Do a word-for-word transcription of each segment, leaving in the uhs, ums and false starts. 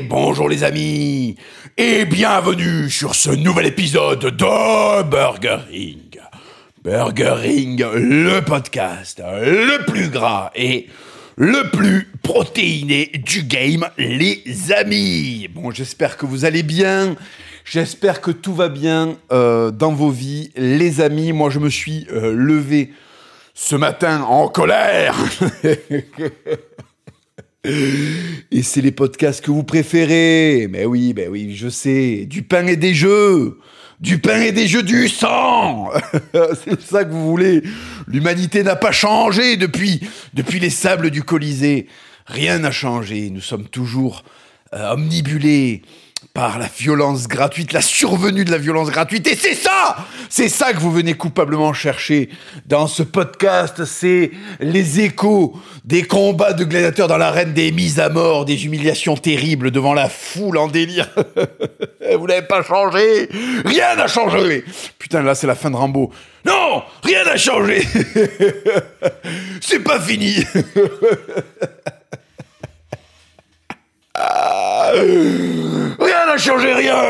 bonjour les amis, et bienvenue sur ce nouvel épisode de Burger Ring. Burger Ring, le podcast le plus gras et le plus protéiné du game, les amis. Bon, j'espère que vous allez bien, j'espère que tout va bien euh, dans vos vies, les amis. Moi, je me suis euh, levé ce matin en colère. Et c'est les podcasts que vous préférez. Mais oui, ben oui, je sais. Du pain et des jeux. Du pain et des jeux du sang. C'est ça que vous voulez. L'humanité n'a pas changé depuis, depuis les sables du Colisée. Rien n'a changé. Nous sommes toujours euh, omnibulés par la violence gratuite, la survenue de la violence gratuite. Et c'est ça, c'est ça que vous venez coupablement chercher dans ce podcast. C'est les échos des combats de gladiateurs dans l'arène, des mises à mort, des humiliations terribles devant la foule en délire. Vous n'avez pas changé. Rien n'a changé. Putain, là, c'est la fin de Rambo. Non, rien n'a changé. C'est pas fini. Ah, rien n'a changé, rien.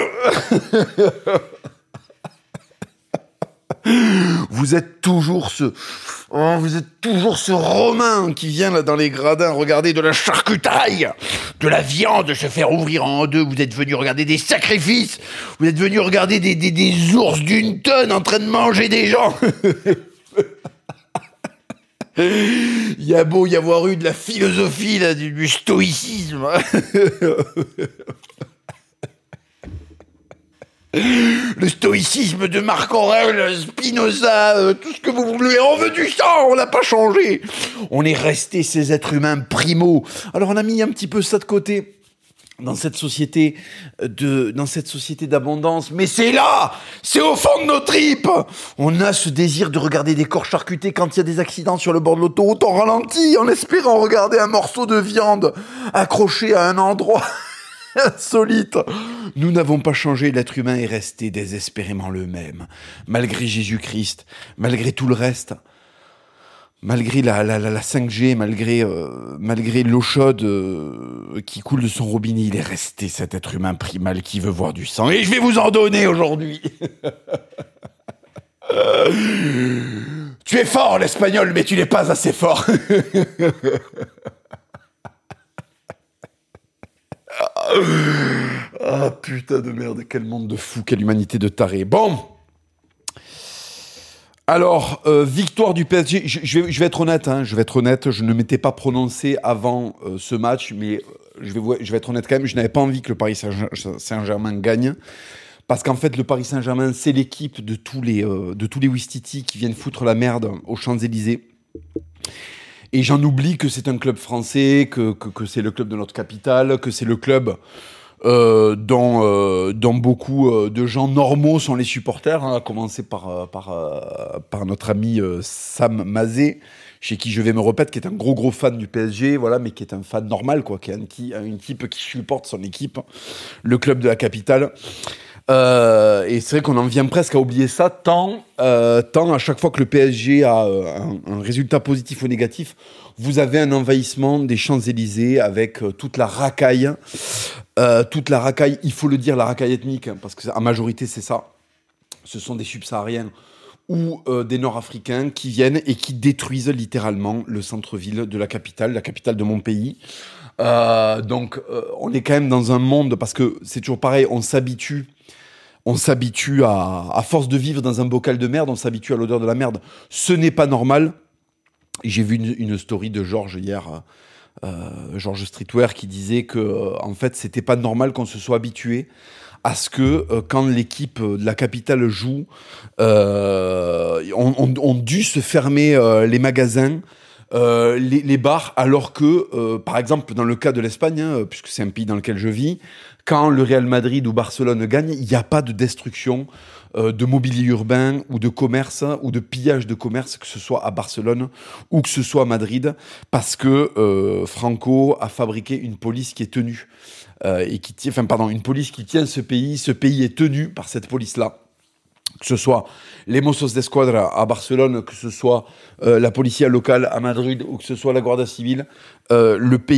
Vous êtes toujours ce... Oh, vous êtes toujours ce Romain qui vient là dans les gradins regarder de la charcutaille, de la viande se faire ouvrir en deux. Vous êtes venu regarder des sacrifices. Vous êtes venu regarder des, des, des ours d'une tonne en train de manger des gens. Il y a beau y avoir eu de la philosophie, là, du, du stoïcisme. Le stoïcisme de Marc Aurèle, Spinoza, euh, tout ce que vous voulez, on veut du sang, on n'a pas changé. On est resté ces êtres humains primaux. Alors on a mis un petit peu ça de côté. Dans cette société de, dans cette société d'abondance. Mais c'est là! C'est au fond de nos tripes! On a ce désir de regarder des corps charcutés quand il y a des accidents sur le bord de l'autoroute. On ralentit en espérant regarder un morceau de viande accroché à un endroit insolite. Nous n'avons pas changé, l'être humain est resté désespérément le même. Malgré Jésus-Christ, malgré tout le reste. Malgré la, la, la cinq G, malgré, euh, malgré l'eau chaude euh, qui coule de son robinet, il est resté cet être humain primal qui veut voir du sang. Et je vais vous en donner aujourd'hui. Tu es fort, l'espagnol, mais tu n'es pas assez fort. Ah, putain de merde, quel monde de fous, quelle humanité de tarés. Bon. Alors, euh, victoire du P S G, je, je, vais, je vais être honnête, hein, je vais être honnête, je ne m'étais pas prononcé avant euh, ce match, mais je vais, je vais être honnête quand même, je n'avais pas envie que le Paris Saint-Germain gagne, parce qu'en fait, le Paris Saint-Germain, c'est l'équipe de tous les, euh, de tous les Ouistiti qui viennent foutre la merde aux Champs-Élysées. Et j'en oublie que c'est un club français, que, que, que c'est le club de notre capitale, que c'est le club... Euh, dont, euh, dont beaucoup euh, de gens normaux sont les supporters, hein, à commencer par, euh, par, euh, par notre ami euh, Sam Mazé, chez qui je vais me repaître, qui est un gros gros fan du P S G, voilà, mais qui est un fan normal, quoi, qui est un, qui, un type qui supporte son équipe, le club de la capitale. Euh, et c'est vrai qu'on en vient presque à oublier ça, tant, euh, tant à chaque fois que le P S G a euh, un, un résultat positif ou négatif, vous avez un envahissement des Champs-Élysées avec euh, toute la racaille, euh, toute la racaille, il faut le dire, la racaille ethnique, hein, parce qu'en majorité c'est ça, ce sont des subsahariens ou euh, des Nord-Africains qui viennent et qui détruisent littéralement le centre-ville de la capitale, la capitale de mon pays. Euh, donc euh, on est quand même dans un monde, parce que c'est toujours pareil, on s'habitue, on s'habitue à, à force de vivre dans un bocal de merde, on s'habitue à l'odeur de la merde. Ce n'est pas normal. J'ai vu une, une story de Georges hier, euh, Georges Streetwear, qui disait que euh, en fait c'était pas normal qu'on se soit habitué à ce que euh, quand l'équipe de la capitale joue, euh, on, on, on dû se fermer euh, les magasins. Euh, les, les bars, alors que, euh, par exemple, dans le cas de l'Espagne, hein, puisque c'est un pays dans lequel je vis, quand le Real Madrid ou Barcelone gagne, il n'y a pas de destruction euh, de mobilier urbain ou de commerce ou de pillage de commerce, que ce soit à Barcelone ou que ce soit à Madrid, parce que euh, Franco a fabriqué une police qui est tenue, euh, et qui tient, enfin pardon, une police qui tient ce pays. Ce pays est tenu par cette police-là. Que ce soit les Mossos d'Esquadra à Barcelone, que ce soit euh, la policia locale à Madrid ou que ce soit la Guardia Civile, euh, le pays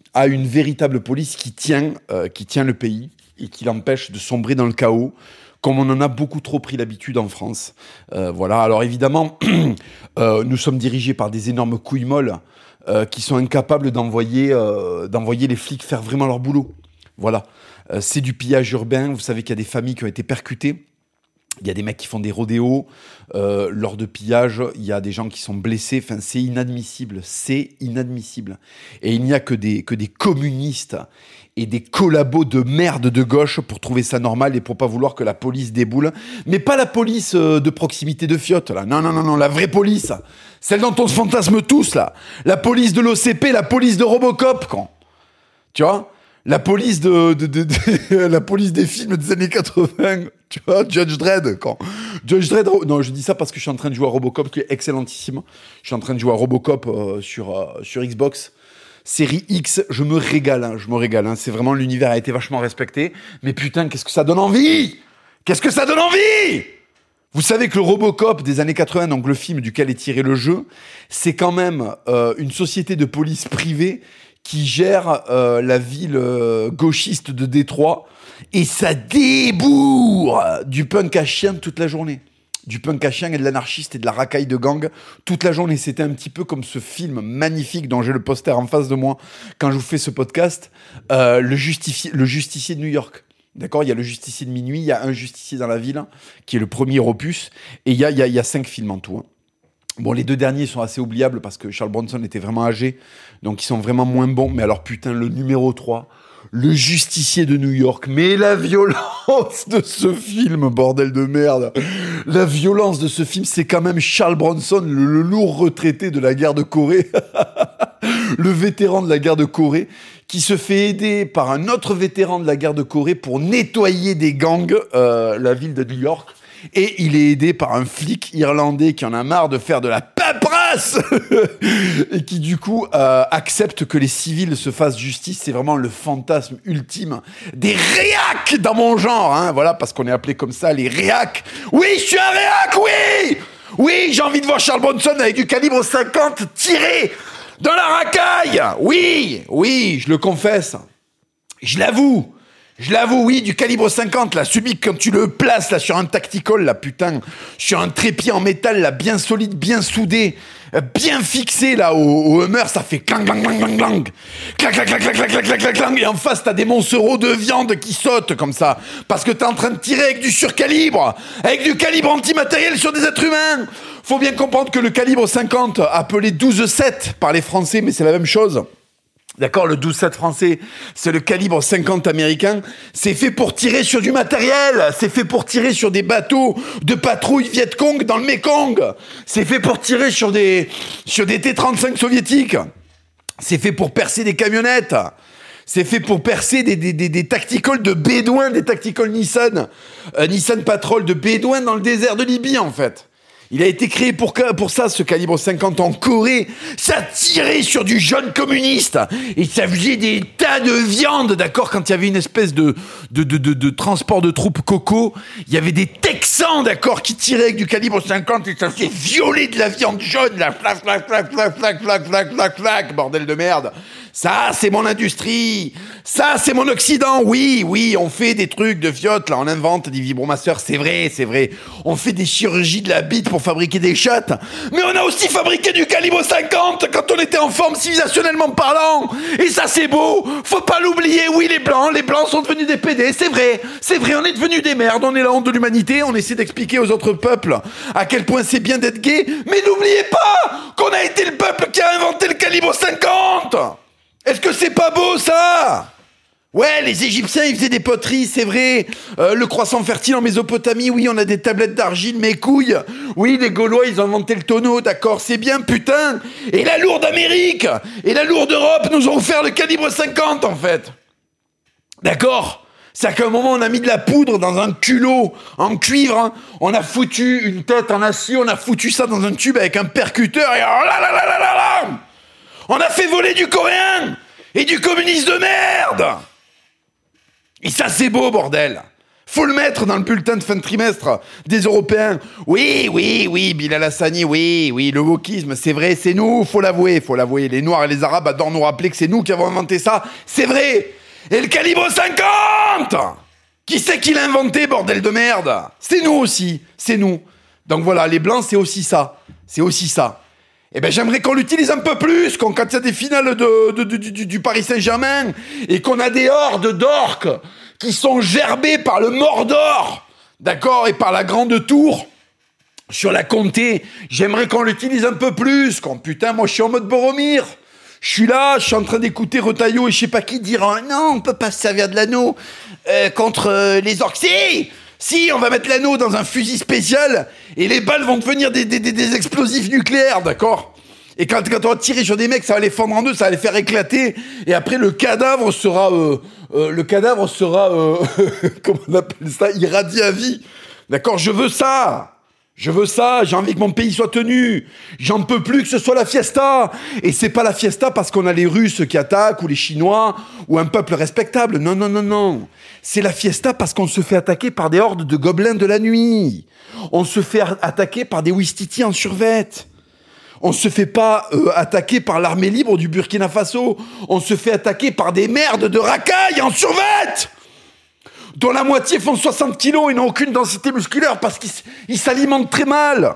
à une véritable police qui tient, euh, qui tient le pays et qui l'empêche de sombrer dans le chaos, comme on en a beaucoup trop pris l'habitude en France. Euh, voilà. Alors évidemment, euh, nous sommes dirigés par des énormes couilles molles euh, qui sont incapables d'envoyer, euh, d'envoyer les flics faire vraiment leur boulot. Voilà. Euh, c'est du pillage urbain. Vous savez qu'il y a des familles qui ont été percutées. Il y a des mecs qui font des rodéos euh, lors de pillages. Il y a des gens qui sont blessés. Enfin, c'est inadmissible. C'est inadmissible. Et il n'y a que des, que des communistes et des collabos de merde de gauche pour trouver ça normal et pour pas vouloir que la police déboule. Mais pas la police euh, de proximité de Fiotte, là. Non, non, non, non, la vraie police. Celle dont on se fantasme tous, là. La police de l'O C P, la police de Robocop, quand. Tu vois ? La police de, de, de, de la police des films des années quatre-vingts, tu vois, Judge Dredd, quand Judge Dredd, non, je dis ça parce que je suis en train de jouer à Robocop, qui est excellentissime. Je suis en train de jouer à Robocop euh, sur, euh, sur Xbox. Série X, je me régale, hein, je me régale. Hein. C'est vraiment, l'univers a été vachement respecté. Mais putain, qu'est-ce que ça donne envie ? Qu'est-ce que ça donne envie ? Vous savez que le Robocop des années quatre-vingts, donc le film duquel est tiré le jeu, c'est quand même euh, une société de police privée qui gère euh, la ville euh, gauchiste de Détroit, et ça débourre du punk à chien toute la journée. Du punk à chien et de l'anarchiste et de la racaille de gang toute la journée. C'était un petit peu comme ce film magnifique dont j'ai le poster en face de moi quand je vous fais ce podcast, euh, le, justifi- le justicier de New York. D'accord, il y a le justicier de minuit, il y a un justicier dans la ville, qui est le premier opus, et il y a, il y a, il y a cinq films en tout. Hein. Bon, les deux derniers sont assez oubliables parce que Charles Bronson était vraiment âgé, donc ils sont vraiment moins bons. Mais alors, putain, le numéro trois, le justicier de New York. Mais la violence de ce film, bordel de merde. La violence de ce film, c'est quand même Charles Bronson, le, le lourd retraité de la guerre de Corée. Le vétéran de la guerre de Corée, qui se fait aider par un autre vétéran de la guerre de Corée pour nettoyer des gangs, euh, la ville de New York. Et il est aidé par un flic irlandais qui en a marre de faire de la paperasse et qui du coup euh, accepte que les civils se fassent justice. C'est vraiment le fantasme ultime des réacs dans mon genre, hein, voilà, parce qu'on est appelé comme ça, les réacs. Oui, je suis un réac, oui. Oui, j'ai envie de voir Charles Bronson avec du calibre cinquante tiré dans la racaille. Oui, oui, je le confesse, je l'avoue. Je l'avoue, oui, du calibre cinquante, là, celui que quand tu le places, là, sur un tactical, là, putain, sur un trépied en métal, là, bien solide, bien soudé, euh, bien fixé, là, au, au Hummer, ça fait clang, clang, clang, clang, clang, clac, clac, clac, clac, clac, clac, clac, clac, clang, et en face, t'as des moncereaux de viande qui sautent, comme ça, parce que t'es en train de tirer avec du surcalibre, avec du calibre antimatériel sur des êtres humains. Faut bien comprendre que le calibre cinquante, appelé douze sept par les Français, mais c'est la même chose. D'accord, le douze sept français, c'est le calibre cinquante américain. C'est fait pour tirer sur du matériel. C'est fait pour tirer sur des bateaux de patrouille Viet Cong dans le Mekong. C'est fait pour tirer sur des, sur des T trente-cinq soviétiques. C'est fait pour percer des camionnettes. C'est fait pour percer des, des, des, des tacticals de bédouins, des tacticals Nissan. Euh, Nissan Patrol de bédouins dans le désert de Libye, en fait. Il a été créé pour, pour ça, ce calibre cinquante en Corée. Ça tirait sur du jaune communiste. Et ça faisait des tas de viande, d'accord. Quand il y avait une espèce de, de, de, de, de transport de troupes coco, il y avait des Texans, d'accord, qui tiraient avec du calibre cinquante et ça faisait violer de la viande jaune, là. Flac, flac, flac, flac, flac, flac, flac, flac, flac, bordel de merde. Ça, c'est mon industrie. Ça, c'est mon Occident. Oui, oui, on fait des trucs de fiottes, là. On invente des vibromasseurs. C'est vrai, c'est vrai. On fait des chirurgies de la bite pour fabriquer des chattes. Mais on a aussi fabriqué du calibre cinquante quand on était en forme civilisationnellement parlant. Et ça, c'est beau. Faut pas l'oublier. Oui, les Blancs, les Blancs sont devenus des P D. C'est vrai. C'est vrai, on est devenus des merdes. On est la honte de l'humanité. On essaie d'expliquer aux autres peuples à quel point c'est bien d'être gay. Mais n'oubliez pas qu'on a été le peuple qui a inventé le calibre cinquante. Est-ce que c'est pas beau, ça ? Ouais, les Égyptiens, ils faisaient des poteries, c'est vrai. Euh, le croissant fertile en Mésopotamie, oui, on a des tablettes d'argile, mes couilles. Oui, les Gaulois, ils ont inventé le tonneau, d'accord, c'est bien, putain. Et la lourde Amérique et la lourde Europe nous ont offert le calibre cinquante, en fait. D'accord ? C'est qu'à un moment, on a mis de la poudre dans un culot en cuivre, hein. On a foutu une tête en acier, on a foutu ça dans un tube avec un percuteur, et oh là là là là là là, on a fait voler du coréen et du communiste de merde. Et ça, c'est beau, bordel. Faut le mettre dans le bulletin de fin de trimestre des Européens. Oui, oui, oui, Bilal Hassani, oui, oui, le wokisme, c'est vrai, c'est nous, faut l'avouer, faut l'avouer. Les Noirs et les Arabes adorent nous rappeler que c'est nous qui avons inventé ça, c'est vrai. Et le calibre cinquante, qui c'est qui l'a inventé, bordel de merde? C'est nous aussi, c'est nous. Donc voilà, les Blancs, c'est aussi ça, c'est aussi ça. Eh ben j'aimerais qu'on l'utilise un peu plus, qu'on, quand il y a des finales de, de, de, du, du Paris Saint-Germain, et qu'on a des hordes d'orques qui sont gerbés par le Mordor, d'accord, et par la Grande Tour, sur la Comté, j'aimerais qu'on l'utilise un peu plus, qu'on, putain, moi je suis en mode Boromir, je suis là, je suis en train d'écouter Retailleau et je sais pas qui dire, oh, non, on peut pas se servir de l'anneau euh, contre euh, les orques, si Si, on va mettre l'anneau dans un fusil spécial et les balles vont devenir des, des, des, des explosifs nucléaires, d'accord? Et quand, quand on va tirer sur des mecs, ça va les fendre en deux, ça va les faire éclater. Et après, le cadavre sera... Euh, euh, le cadavre sera... Euh, comment on appelle ça? Irradié à vie. D'accord? Je veux ça. Je veux ça. J'ai envie que mon pays soit tenu. J'en peux plus que ce soit la fiesta. Et c'est pas la fiesta parce qu'on a les Russes qui attaquent, ou les Chinois, ou un peuple respectable. Non, non, non, non. C'est la fiesta parce qu'on se fait attaquer par des hordes de gobelins de la nuit. On se fait attaquer par des ouistitis en survêt. On se fait pas euh, attaquer par l'armée libre du Burkina Faso. On se fait attaquer par des merdes de racailles en survêt, dont la moitié font soixante kilos et n'ont aucune densité musculaire parce qu'ils ils s'alimentent très mal.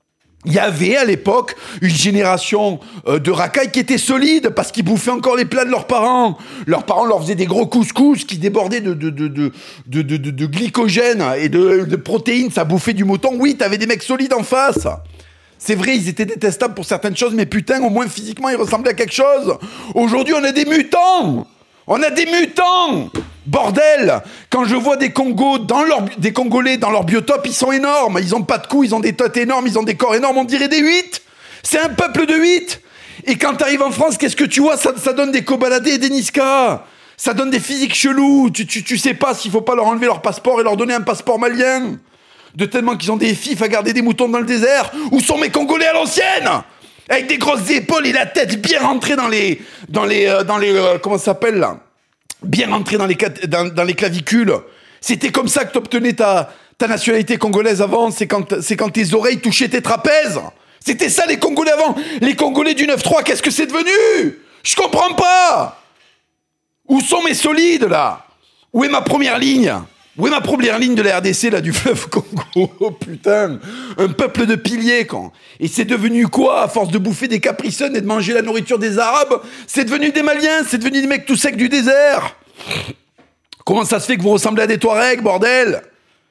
Il y avait à l'époque une génération euh, de racailles qui était solide parce qu'ils bouffaient encore les plats de leurs parents. Leurs parents leur faisaient des gros couscous qui débordaient de, de, de, de, de, de, de, de glycogène et de, de protéines. Ça bouffait du mouton. Oui, t'avais des mecs solides en face. C'est vrai, ils étaient détestables pour certaines choses, mais putain, au moins physiquement, ils ressemblaient à quelque chose. Aujourd'hui, on a des mutants. On a des mutants. Bordel. Quand je vois des Congos dans leur, des Congolais dans leur biotope, ils sont énormes. Ils ont pas de coups, ils ont des têtes énormes, ils ont des corps énormes. On dirait des huit. C'est un peuple de huit. Et quand t'arrives en France, qu'est-ce que tu vois? Ça, ça donne des Kobaladé et des Niska. Ça donne des physiques chelous. Tu, tu, tu sais pas s'il faut pas leur enlever leur passeport et leur donner un passeport malien. De tellement qu'ils ont des fifs à garder des moutons dans le désert. Où sont mes Congolais à l'ancienne? Avec des grosses épaules et la tête bien rentrée dans les... Dans les... Euh, dans les euh, comment ça s'appelle, là? Bien rentrée dans les, dans, dans les clavicules. C'était comme ça que t'obtenais ta, ta nationalité congolaise avant. C'est quand, c'est quand tes oreilles touchaient tes trapèzes. C'était ça, les Congolais avant. Les Congolais du neuf trois, qu'est-ce que c'est devenu? Je comprends pas. Où sont mes solides, là? Où est ma première ligne? Où est ma première ligne de la R D C, là, du fleuve Congo? Oh, putain. Un peuple de piliers, quand. Et c'est devenu quoi, à force de bouffer des capricènes et de manger la nourriture des Arabes? C'est devenu des Maliens, c'est devenu des mecs tout secs du désert. Comment ça se fait que vous ressemblez à des Touaregs, bordel?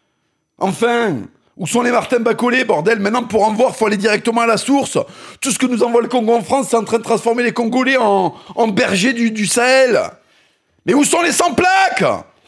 Enfin, où sont les Martin Bacolé, bordel? Maintenant, pour en voir, faut aller directement à la source. Tout ce que nous envoie le Congo en France, c'est en train de transformer les Congolais en, en bergers du, du Sahel. Mais où sont les sans-plaques?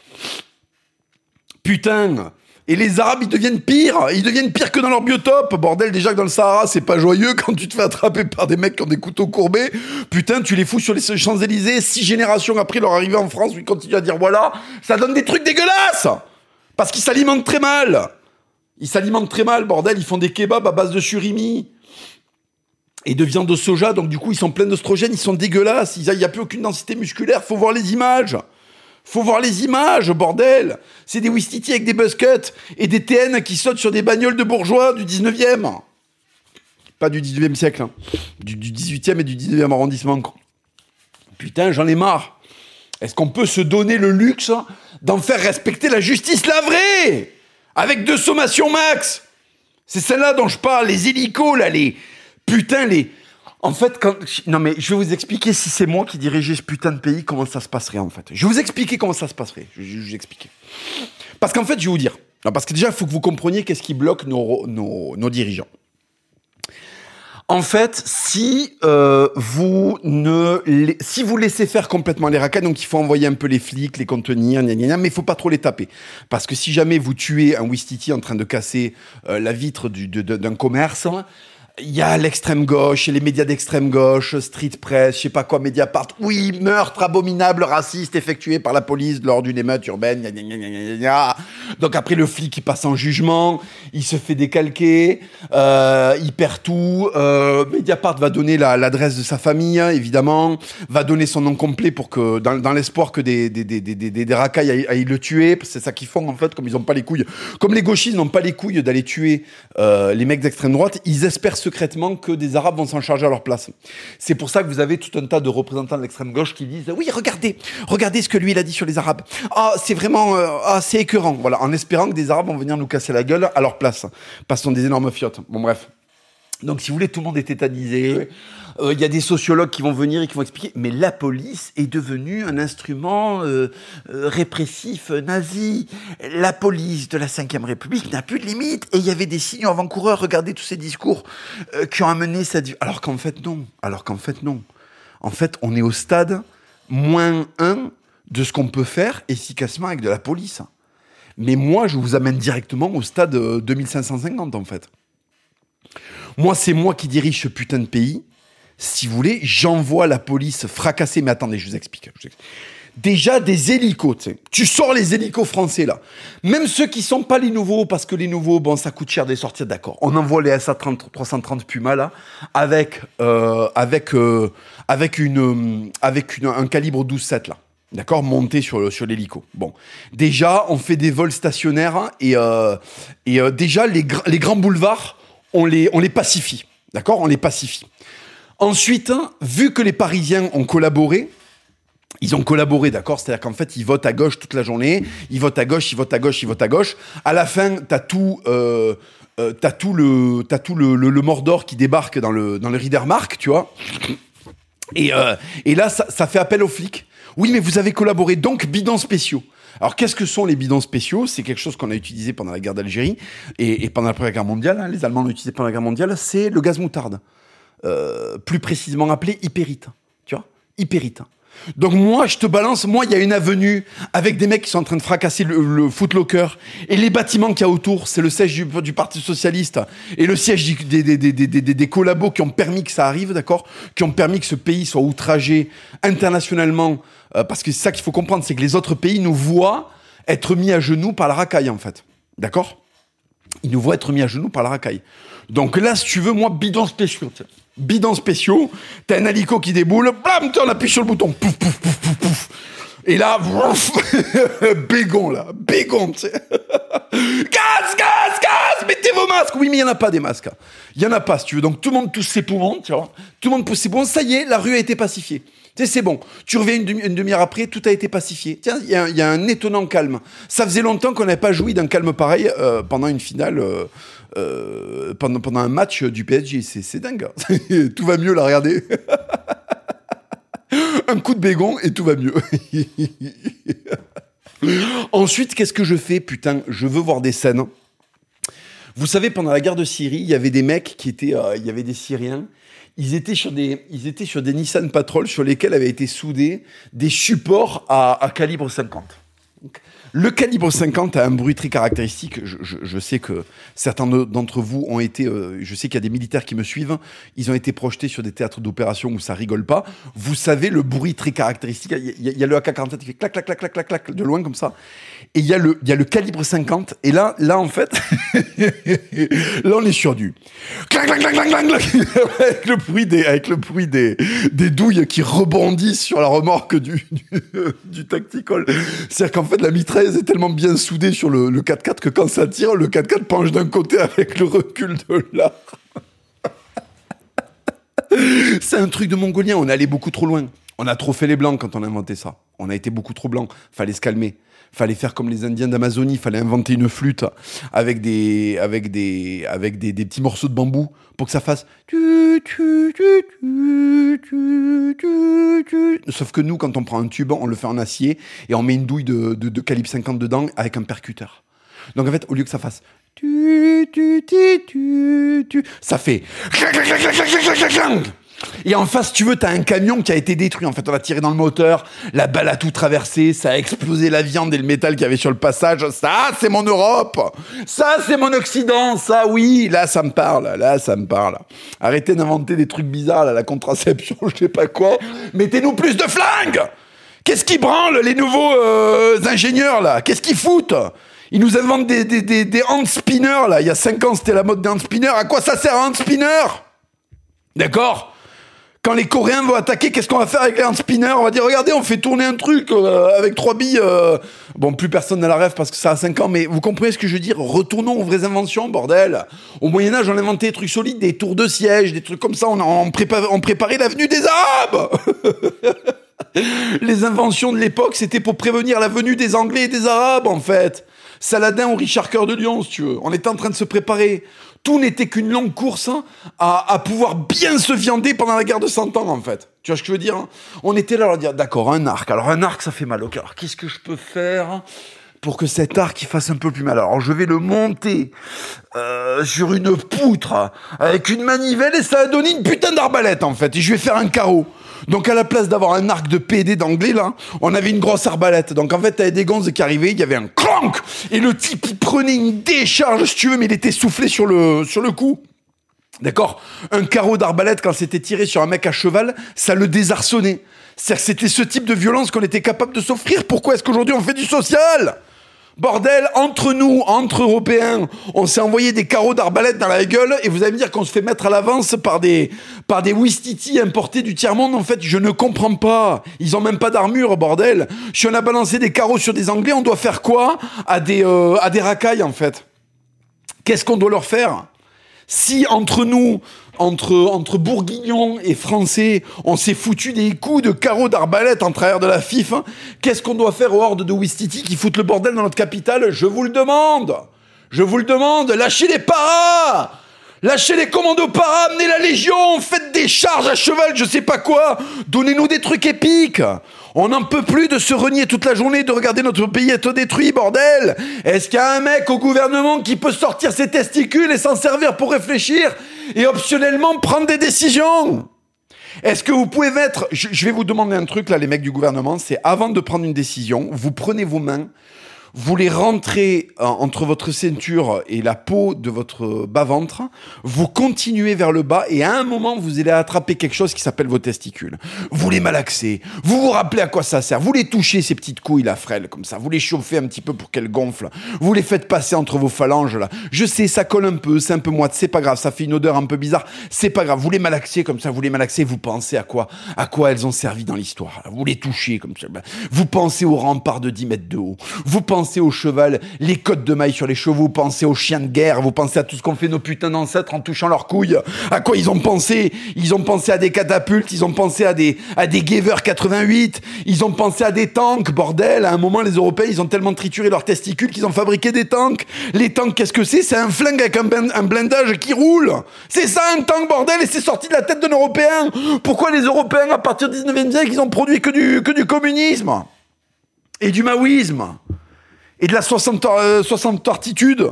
Putain. Et les Arabes, ils deviennent pires. Ils deviennent pires que dans leur biotope. Bordel, déjà que dans le Sahara, c'est pas joyeux quand tu te fais attraper par des mecs qui ont des couteaux courbés. Putain, tu les fous sur les Champs-Élysées. Six générations après leur arrivée en France, où ils continuent à dire voilà. Ça donne des trucs dégueulasses. Parce qu'ils s'alimentent très mal. Ils s'alimentent très mal, bordel. Ils font des kebabs à base de surimi. Et de viande de soja. Donc du coup, ils sont pleins d'oestrogènes. Ils sont dégueulasses. Il n'y a plus aucune densité musculaire. Faut voir les images. Faut voir les images, bordel. C'est des Ouistiti avec des buzzcuts et des T N qui sautent sur des bagnoles de bourgeois du dix-neuvième. Pas du dix-neuvième siècle, hein. Du, du dix-huitième et du dix-neuvième arrondissement. Putain, j'en ai marre. Est-ce qu'on peut se donner le luxe d'en faire respecter la justice, la vraie? Avec deux sommations max. C'est celle-là dont je parle, les hélicos, là, les... Putain, les... En fait, quand... Non mais, je vais vous expliquer si c'est moi qui dirigeais ce putain de pays, comment ça se passerait, en fait. Je vais vous expliquer comment ça se passerait. Je vais vous expliquer. Parce qu'en fait, je vais vous dire... Non, parce que déjà, il faut que vous compreniez qu'est-ce qui bloque nos, nos, nos dirigeants. En fait, si euh, vous ne... Les... Si vous laissez faire complètement les racailles, donc il faut envoyer un peu les flics, les contenir, gna gna gna, mais il faut pas trop les taper. Parce que si jamais vous tuez un Ouistiti en train de casser euh, la vitre du, de, de, d'un commerce... Il y a l'extrême gauche et les médias d'extrême gauche, Street Press, je sais pas quoi, Mediapart. Oui, meurtre abominable, raciste effectué par la police lors d'une émeute urbaine. Gna, gna, gna, gna, gna. Donc après le flic il passe en jugement, il se fait décalquer, euh, il perd tout. Euh, Mediapart va donner la, l'adresse de sa famille, évidemment, va donner son nom complet pour que dans, dans l'espoir que des des des des des, des racailles aillent, aillent le tuer. C'est ça qu'ils font en fait, comme ils ont pas les couilles, comme les gauchistes n'ont pas les couilles d'aller tuer euh, les mecs d'extrême droite, ils espèrent secrètement que des Arabes vont s'en charger à leur place. C'est pour ça que vous avez tout un tas de représentants de l'extrême gauche qui disent oui, regardez, regardez ce que lui il a dit sur les Arabes. Ah, c'est vraiment, euh, ah, c'est écœurant. Voilà, en espérant que des Arabes vont venir nous casser la gueule à leur place, parce qu'ils sont des énormes fiottes. Bon bref. Donc, si vous voulez, tout le monde est tétanisé. Il euh, y a des sociologues qui vont venir et qui vont expliquer. Mais la police est devenue un instrument euh, euh, répressif euh, nazi. La police de la cinquième République n'a plus de limite. Et il y avait des signaux avant-coureurs. Regardez tous ces discours euh, qui ont amené cette... Alors qu'en fait, non. Alors qu'en fait, non. En fait, on est au stade moins un de ce qu'on peut faire efficacement avec de la police. Mais moi, je vous amène directement au stade euh, deux mille cinq cent cinquante, en fait. Moi, c'est moi qui dirige ce putain de pays. Si vous voulez, j'envoie la police fracasser. Mais attendez, je vous explique. Je vous explique. Déjà, des hélicos, tu sais. Tu sors les hélicos français, là. Même ceux qui sont pas les nouveaux, parce que les nouveaux, bon, ça coûte cher de les sortir, d'accord. On envoie les S A trois cent trente Puma, là, avec, euh, avec, euh, avec, une, euh, avec une, un calibre douze sept, là. D'accord, monté sur, sur l'hélico. Bon, déjà, on fait des vols stationnaires, hein, et, euh, et euh, déjà, les, gr- les grands boulevards, on les, on les pacifie. D'accord ? On les pacifie. Ensuite, vu que les Parisiens ont collaboré, ils ont collaboré, d'accord ? C'est-à-dire qu'en fait, ils votent à gauche toute la journée, ils votent à gauche, ils votent à gauche, ils votent à gauche. À la fin, t'as tout, euh, euh, t'as tout, le, t'as tout le, le, le Mordor qui débarque dans le, dans le Riedermark, tu vois ? Et, euh, et là, ça, ça fait appel aux flics. Oui, mais vous avez collaboré, donc bidons spéciaux. Alors, qu'est-ce que sont les bidons spéciaux ? C'est quelque chose qu'on a utilisé pendant la guerre d'Algérie et, et pendant la Première Guerre mondiale. Hein, les Allemands l'ont utilisé pendant la guerre mondiale. C'est le gaz moutarde. Euh, plus précisément appelé hypérite. Tu vois ? Hypérite. Donc moi, je te balance, moi, il y a une avenue avec des mecs qui sont en train de fracasser le, le Footlocker et les bâtiments qu'il y a autour, c'est le siège du, du Parti Socialiste et le siège du, des, des, des, des, des, des collabos qui ont permis que ça arrive, d'accord ? Qui ont permis que ce pays soit outragé internationalement, euh, parce que c'est ça qu'il faut comprendre, c'est que les autres pays nous voient être mis à genoux par la racaille, en fait. D'accord ? Ils nous voient être mis à genoux par la racaille. Donc là, si tu veux, moi, bidon spéciaux, t'sais. Bidons spéciaux, t'as un hélico qui déboule, blam, on appuie sur le bouton, pouf, pouf, pouf, pouf, pouf. Et là, bégon, là, bégon, tu sais. Gaz, gaz, gaz, mettez vos masques. Oui, mais il n'y en a pas des masques. Il n'y en a pas, si tu veux. Donc tout le monde tousse ses poumons, tu vois. Tout le monde pousse ses poumons, ça y est, la rue a été pacifiée. Tu sais, c'est bon. Tu reviens une, demi- une demi-heure après, tout a été pacifié. Tiens, il y, y a un étonnant calme. Ça faisait longtemps qu'on n'avait pas joui d'un calme pareil euh, pendant une finale, euh, euh, pendant, pendant un match du P S G. C'est, c'est dingue. Hein. Tout va mieux, là, regardez. Un coup de bégon et tout va mieux. Ensuite, qu'est-ce que je fais ? Putain, je veux voir des scènes. Vous savez, pendant la guerre de Syrie, il y avait des mecs qui étaient... Euh, il y avait des Syriens. Ils étaient sur des, ils étaient sur des Nissan Patrol sur lesquels avaient été soudés des supports à, à calibre cinquante. Donc, le calibre cinquante a un bruit très caractéristique. Je, je, je sais que certains d'entre vous ont été... Euh, je sais qu'il y a des militaires qui me suivent. Ils ont été projetés sur des théâtres d'opération où ça rigole pas. Vous savez le bruit très caractéristique. Il y a, il y a le A K quarante-sept qui fait clac, clac, clac, clac, clac, clac, de loin comme ça. Et il y a le, il y a le calibre cinquante. Et là, là en fait... là, on est sur du... clac, clac, clac, clac, clac, clac, avec le bruit des, avec le bruit des, des douilles qui rebondissent sur la remorque du, du, du tactical. C'est-à-dire qu'en fait, la mitrailleuse est tellement bien soudée sur le, le quatre-quatre que quand ça tire, le quatre-quatre penche d'un côté avec le recul de l'art. C'est un truc de mongolien. On est allé beaucoup trop loin. On a trop fait les blancs quand on a inventé ça. On a été beaucoup trop blancs. Fallait se calmer. Fallait faire comme les Indiens d'Amazonie. Fallait inventer une flûte avec des, avec des, avec des, des petits morceaux de bambou pour que ça fasse. Sauf que nous, quand on prend un tube, on le fait en acier et on met une douille de, de, de calibre cinquante dedans avec un percuteur. Donc en fait, au lieu que ça fasse, ça fait. Et en face, tu veux, t'as un camion qui a été détruit. En fait, on a tiré dans le moteur, la balle a tout traversé, ça a explosé la viande et le métal qu'il y avait sur le passage. Ça, c'est mon Europe. Ça, c'est mon Occident. Ça, oui, là, ça me parle. Là, ça me parle. Arrêtez d'inventer des trucs bizarres, là, la contraception, je sais pas quoi. Mettez-nous plus de flingues. Qu'est-ce qui branle, les nouveaux euh, ingénieurs, là? Qu'est-ce qu'ils foutent? Ils nous inventent des, des, des, des hand spinners, là. Il y a cinq ans, c'était la mode des hand spinners. À quoi ça sert, un hand spinner? D'accord? Quand les Coréens vont attaquer, qu'est-ce qu'on va faire avec les hand spinners? On va dire, regardez, on fait tourner un truc euh, avec trois billes. Euh... Bon, plus personne n'a la rêve parce que ça a cinq ans, mais vous comprenez ce que je veux dire? Retournons aux vraies inventions, bordel. Au Moyen-Âge, on inventait des trucs solides, des tours de siège, des trucs comme ça. On, on, prépa- on préparait l'avenue des Arabes. Les inventions de l'époque, c'était pour prévenir la venue des Anglais et des Arabes, en fait. Saladin ou Richard Cœur de Lion, si tu veux. On était en train de se préparer. Tout n'était qu'une longue course hein, à, à pouvoir bien se viander pendant la guerre de Cent Ans, en fait. Tu vois ce que je veux dire hein? On était là à dire, d'accord, un arc. Alors, un arc, ça fait mal. Ok, alors qu'est-ce que je peux faire pour que cet arc il fasse un peu plus mal? Alors, je vais le monter euh, sur une poutre avec une manivelle et ça a donné une putain d'arbalète, en fait. Et je vais faire un carreau. Donc, à la place d'avoir un arc de P D d'anglais, là, on avait une grosse arbalète. Donc, en fait, t'avais des gonzes qui arrivaient, il y avait un clank! Et le type, il prenait une décharge, si tu veux, mais il était soufflé sur le, sur le coup. D'accord? Un carreau d'arbalète, quand c'était tiré sur un mec à cheval, ça le désarçonnait. C'est-à-dire que c'était ce type de violence qu'on était capable de s'offrir. Pourquoi est-ce qu'aujourd'hui, on fait du social? Bordel, entre nous, entre Européens, on s'est envoyé des carreaux d'arbalète dans la gueule et vous allez me dire qu'on se fait mettre à l'avance par des, par des Ouistiti importés du tiers-monde. En fait, je ne comprends pas. Ils ont même pas d'armure, bordel. Si on a balancé des carreaux sur des Anglais, on doit faire quoi à des, euh, à des racailles, en fait? Qu'est-ce qu'on doit leur faire? Si entre nous, entre, entre Bourguignons et Français, on s'est foutu des coups de carreaux d'arbalète en travers de la F I F, hein, qu'est-ce qu'on doit faire aux hordes de Ouistiti qui foutent le bordel dans notre capitale? Je vous le demande. Je vous le demande. Lâchez les paras. Lâchez les commandos paras. Amenez la Légion. Faites des charges à cheval, je sais pas quoi. Donnez-nous des trucs épiques. On n'en peut plus de se renier toute la journée, de regarder notre pays être détruit, bordel. Est-ce qu'il y a un mec au gouvernement qui peut sortir ses testicules et s'en servir pour réfléchir et optionnellement prendre des décisions? Est-ce que vous pouvez mettre... Je, je vais vous demander un truc, là, les mecs du gouvernement, c'est avant de prendre une décision, vous prenez vos mains, vous les rentrez euh, entre votre ceinture et la peau de votre bas-ventre, vous continuez vers le bas et à un moment, vous allez attraper quelque chose qui s'appelle vos testicules. Vous les malaxez, vous vous rappelez à quoi ça sert, vous les touchez, ces petites couilles, la frêle, comme ça, vous les chauffez un petit peu pour qu'elles gonflent, vous les faites passer entre vos phalanges, là. Je sais, ça colle un peu, c'est un peu moite, c'est pas grave, ça fait une odeur un peu bizarre, c'est pas grave, vous les malaxez comme ça, vous les malaxez, vous pensez à quoi, à quoi elles ont servi dans l'histoire, là. Vous les touchez comme ça, vous pensez aux remparts de dix mètres de haut, vous pensez pensez au cheval, les côtes de mailles sur les chevaux, vous pensez aux chiens de guerre, vous pensez à tout ce qu'ont fait nos putains d'ancêtres en touchant leurs couilles. À quoi ils ont pensé? Ils ont pensé à des catapultes, ils ont pensé à des, à des Gewehr quatre-vingt-huit, ils ont pensé à des tanks, bordel. À un moment, les Européens, ils ont tellement trituré leurs testicules qu'ils ont fabriqué des tanks. Les tanks, qu'est-ce que c'est? C'est un flingue avec un, un blindage qui roule. C'est ça un tank, bordel, et c'est sorti de la tête d'un Européen. Pourquoi les Européens, à partir du dix-neuvième siècle, ils ont produit que du, que du communisme et du maoïsme et de la soixante, euh, soixante artitude.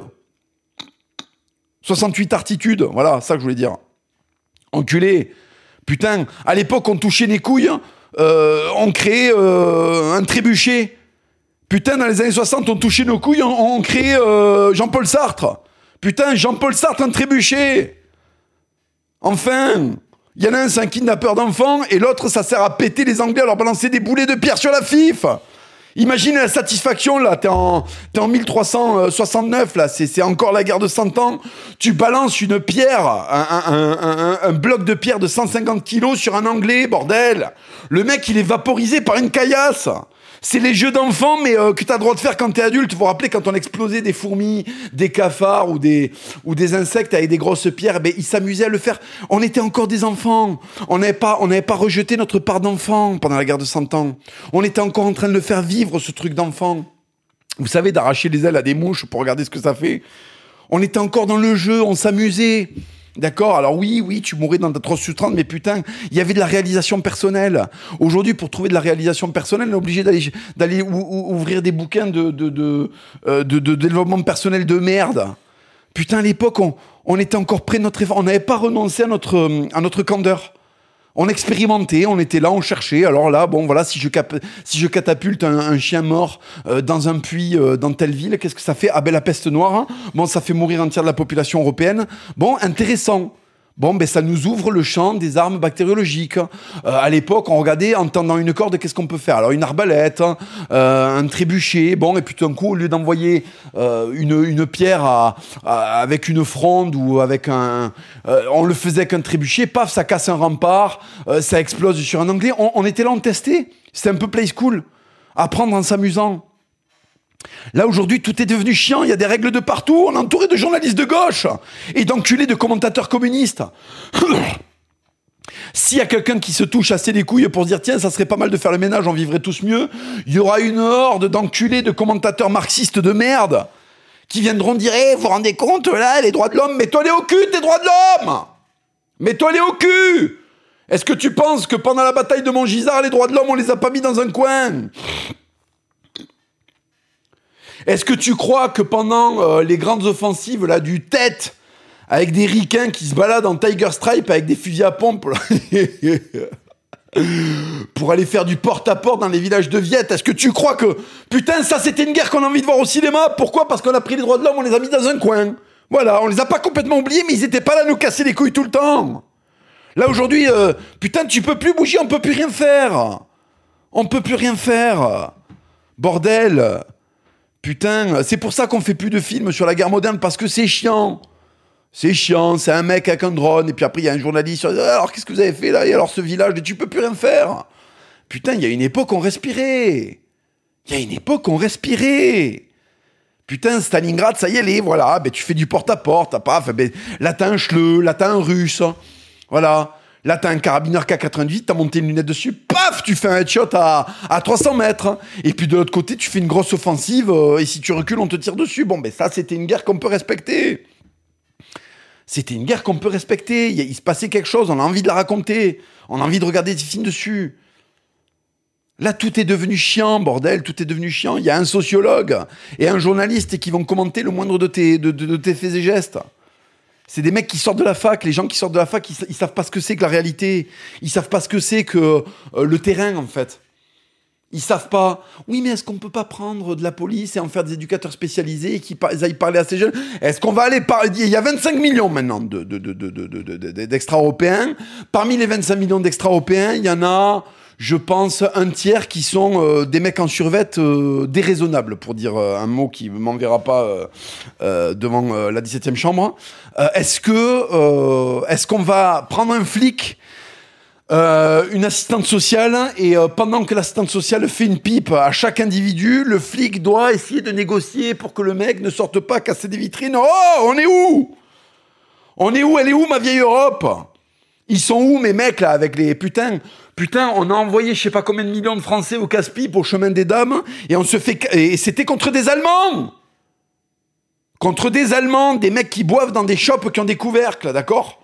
soixante-huit artitude. Voilà, ça que je voulais dire. Enculé. Putain, à l'époque, on touchait les couilles, euh, on créait euh, un trébuchet. Putain, dans les années soixante, on touchait nos couilles, on, on créait euh, Jean-Paul Sartre. Putain, Jean-Paul Sartre, un trébuchet. Enfin, il y en a un, c'est un kidnappeur d'enfants, et l'autre, ça sert à péter les Anglais, à leur balancer des boulets de pierre sur la F I F. Imagine la satisfaction, là, t'es en, t'es en mille trois cent soixante-neuf, là, c'est, c'est encore la guerre de cent ans, tu balances une pierre, un, un, un, un, un bloc de pierre de cent cinquante kilos sur un Anglais, bordel. Le mec, il est vaporisé par une caillasse. C'est les jeux d'enfants, mais euh, que t'as le droit de faire quand t'es adulte. Vous vous rappelez quand on explosait des fourmis, des cafards ou des, ou des insectes avec des grosses pierres, ben, ils s'amusaient à le faire. On était encore des enfants. On n'avait pas, on n'avait pas rejeté notre part d'enfant pendant la guerre de cent ans. On était encore en train de le faire vivre, ce truc d'enfant. Vous savez, d'arracher les ailes à des mouches pour regarder ce que ça fait. On était encore dans le jeu, on s'amusait. D'accord? Alors oui, oui, tu mourrais dans ta trois sous trente, mais putain, il y avait de la réalisation personnelle. Aujourd'hui, pour trouver de la réalisation personnelle, on est obligé d'aller, d'aller ou, ou, ouvrir des bouquins de, de, de, euh, de, de développement personnel de merde. Putain, à l'époque, on, on était encore près de notre effort. On n'avait pas renoncé à notre, à notre candeur. On expérimentait, on était là, on cherchait. Alors là, bon, voilà, si je, cap- si je catapulte un, un chien mort euh, dans un puits euh, dans telle ville, qu'est-ce que ça fait? Ah ben la peste noire, hein. Bon, ça fait mourir un tiers de la population européenne. Bon, intéressant. Bon, ben ça nous ouvre le champ des armes bactériologiques. Euh, à l'époque, on regardait en tendant une corde, qu'est-ce qu'on peut faire? Alors une arbalète, euh, un trébuchet, bon, et puis tout d'un coup, au lieu d'envoyer euh, une, une pierre à, à, avec une fronde ou avec un... Euh, on le faisait avec un trébuchet, paf, ça casse un rempart, euh, ça explose sur un anglais. On, on était là, on testait. C'était un peu play school. Apprendre en s'amusant. Là, aujourd'hui, tout est devenu chiant, il y a des règles de partout, on est entouré de journalistes de gauche et d'enculés de commentateurs communistes. S'il y a quelqu'un qui se touche assez les couilles pour se dire « Tiens, ça serait pas mal de faire le ménage, on vivrait tous mieux », il y aura une horde d'enculés de commentateurs marxistes de merde qui viendront dire hey, « Vous vous rendez compte, là, les droits de l'homme, mets-toi-les au cul, tes droits de l'homme ! Mets-toi-les au cul ! Est-ce que tu penses que pendant la bataille de Montgisard, les droits de l'homme, on les a pas mis dans un coin ?» Est-ce que tu crois que pendant euh, les grandes offensives là, du tête, avec des ricains qui se baladent en Tiger Stripe avec des fusils à pompe là, pour aller faire du porte-à-porte dans les villages de Viette, est-ce que tu crois que, putain, ça c'était une guerre qu'on a envie de voir au cinéma? Pourquoi? Parce qu'on a pris les droits de l'homme, on les a mis dans un coin. Voilà, on les a pas complètement oubliés, mais ils étaient pas là à nous casser les couilles tout le temps. Là aujourd'hui, euh, putain, tu peux plus bouger, on peut plus rien faire. On peut plus rien faire. Bordel. Putain, c'est pour ça qu'on fait plus de films sur la guerre moderne, parce que c'est chiant. C'est chiant, c'est un mec avec un drone, et puis après il y a un journaliste, alors qu'est-ce que vous avez fait là? Et alors ce village, et tu peux plus rien faire. Putain, il y a une époque on respirait. Il y a une époque on respirait. Putain, Stalingrad, ça y est, les, voilà, ben tu fais du porte-à-porte, paf, ben, là t'as un chleu, là t'as un russe, voilà. Là, t'as un carabineur K quatre-vingt-dix, t'as monté une lunette dessus, paf, tu fais un headshot à, à trois cents mètres. Et puis de l'autre côté, tu fais une grosse offensive, euh, et si tu recules, on te tire dessus. Bon, ben ça, c'était une guerre qu'on peut respecter. C'était une guerre qu'on peut respecter. Il, il se passait quelque chose, on a envie de la raconter. On a envie de regarder des films dessus. Là, tout est devenu chiant, bordel, tout est devenu chiant. Il y a un sociologue et un journaliste qui vont commenter le moindre de tes, de, de, de tes faits et gestes. C'est des mecs qui sortent de la fac. Les gens qui sortent de la fac, ils, ils savent pas ce que c'est que la réalité. Ils savent pas ce que c'est que euh, le terrain, en fait. Ils savent pas. Oui, mais est-ce qu'on peut pas prendre de la police et en faire des éducateurs spécialisés et qui par- aillent parler à ces jeunes? Est-ce qu'on va aller parler? Il y a vingt-cinq millions maintenant de, de, de, de, de, de, de, d'extra-européens. Parmi les vingt-cinq millions d'extra-européens, il y en a, je pense, un tiers qui sont euh, des mecs en survêt euh, déraisonnables, pour dire euh, un mot qui ne m'enverra pas euh, euh, devant euh, la dix-septième chambre. Euh, est-ce que, euh, est-ce qu'on va prendre un flic, euh, une assistante sociale, et euh, pendant que l'assistante sociale fait une pipe à chaque individu, le flic doit essayer de négocier pour que le mec ne sorte pas casser des vitrines? Oh, on est où? On est où? Elle est où, ma vieille Europe? Ils sont où, mes mecs, là, avec les... Putain, putain, on a envoyé je sais pas combien de millions de Français au casse-pipe, au chemin des dames, et on se fait... Et c'était contre des Allemands! Contre des Allemands, des mecs qui boivent dans des shops qui ont des couvercles, d'accord?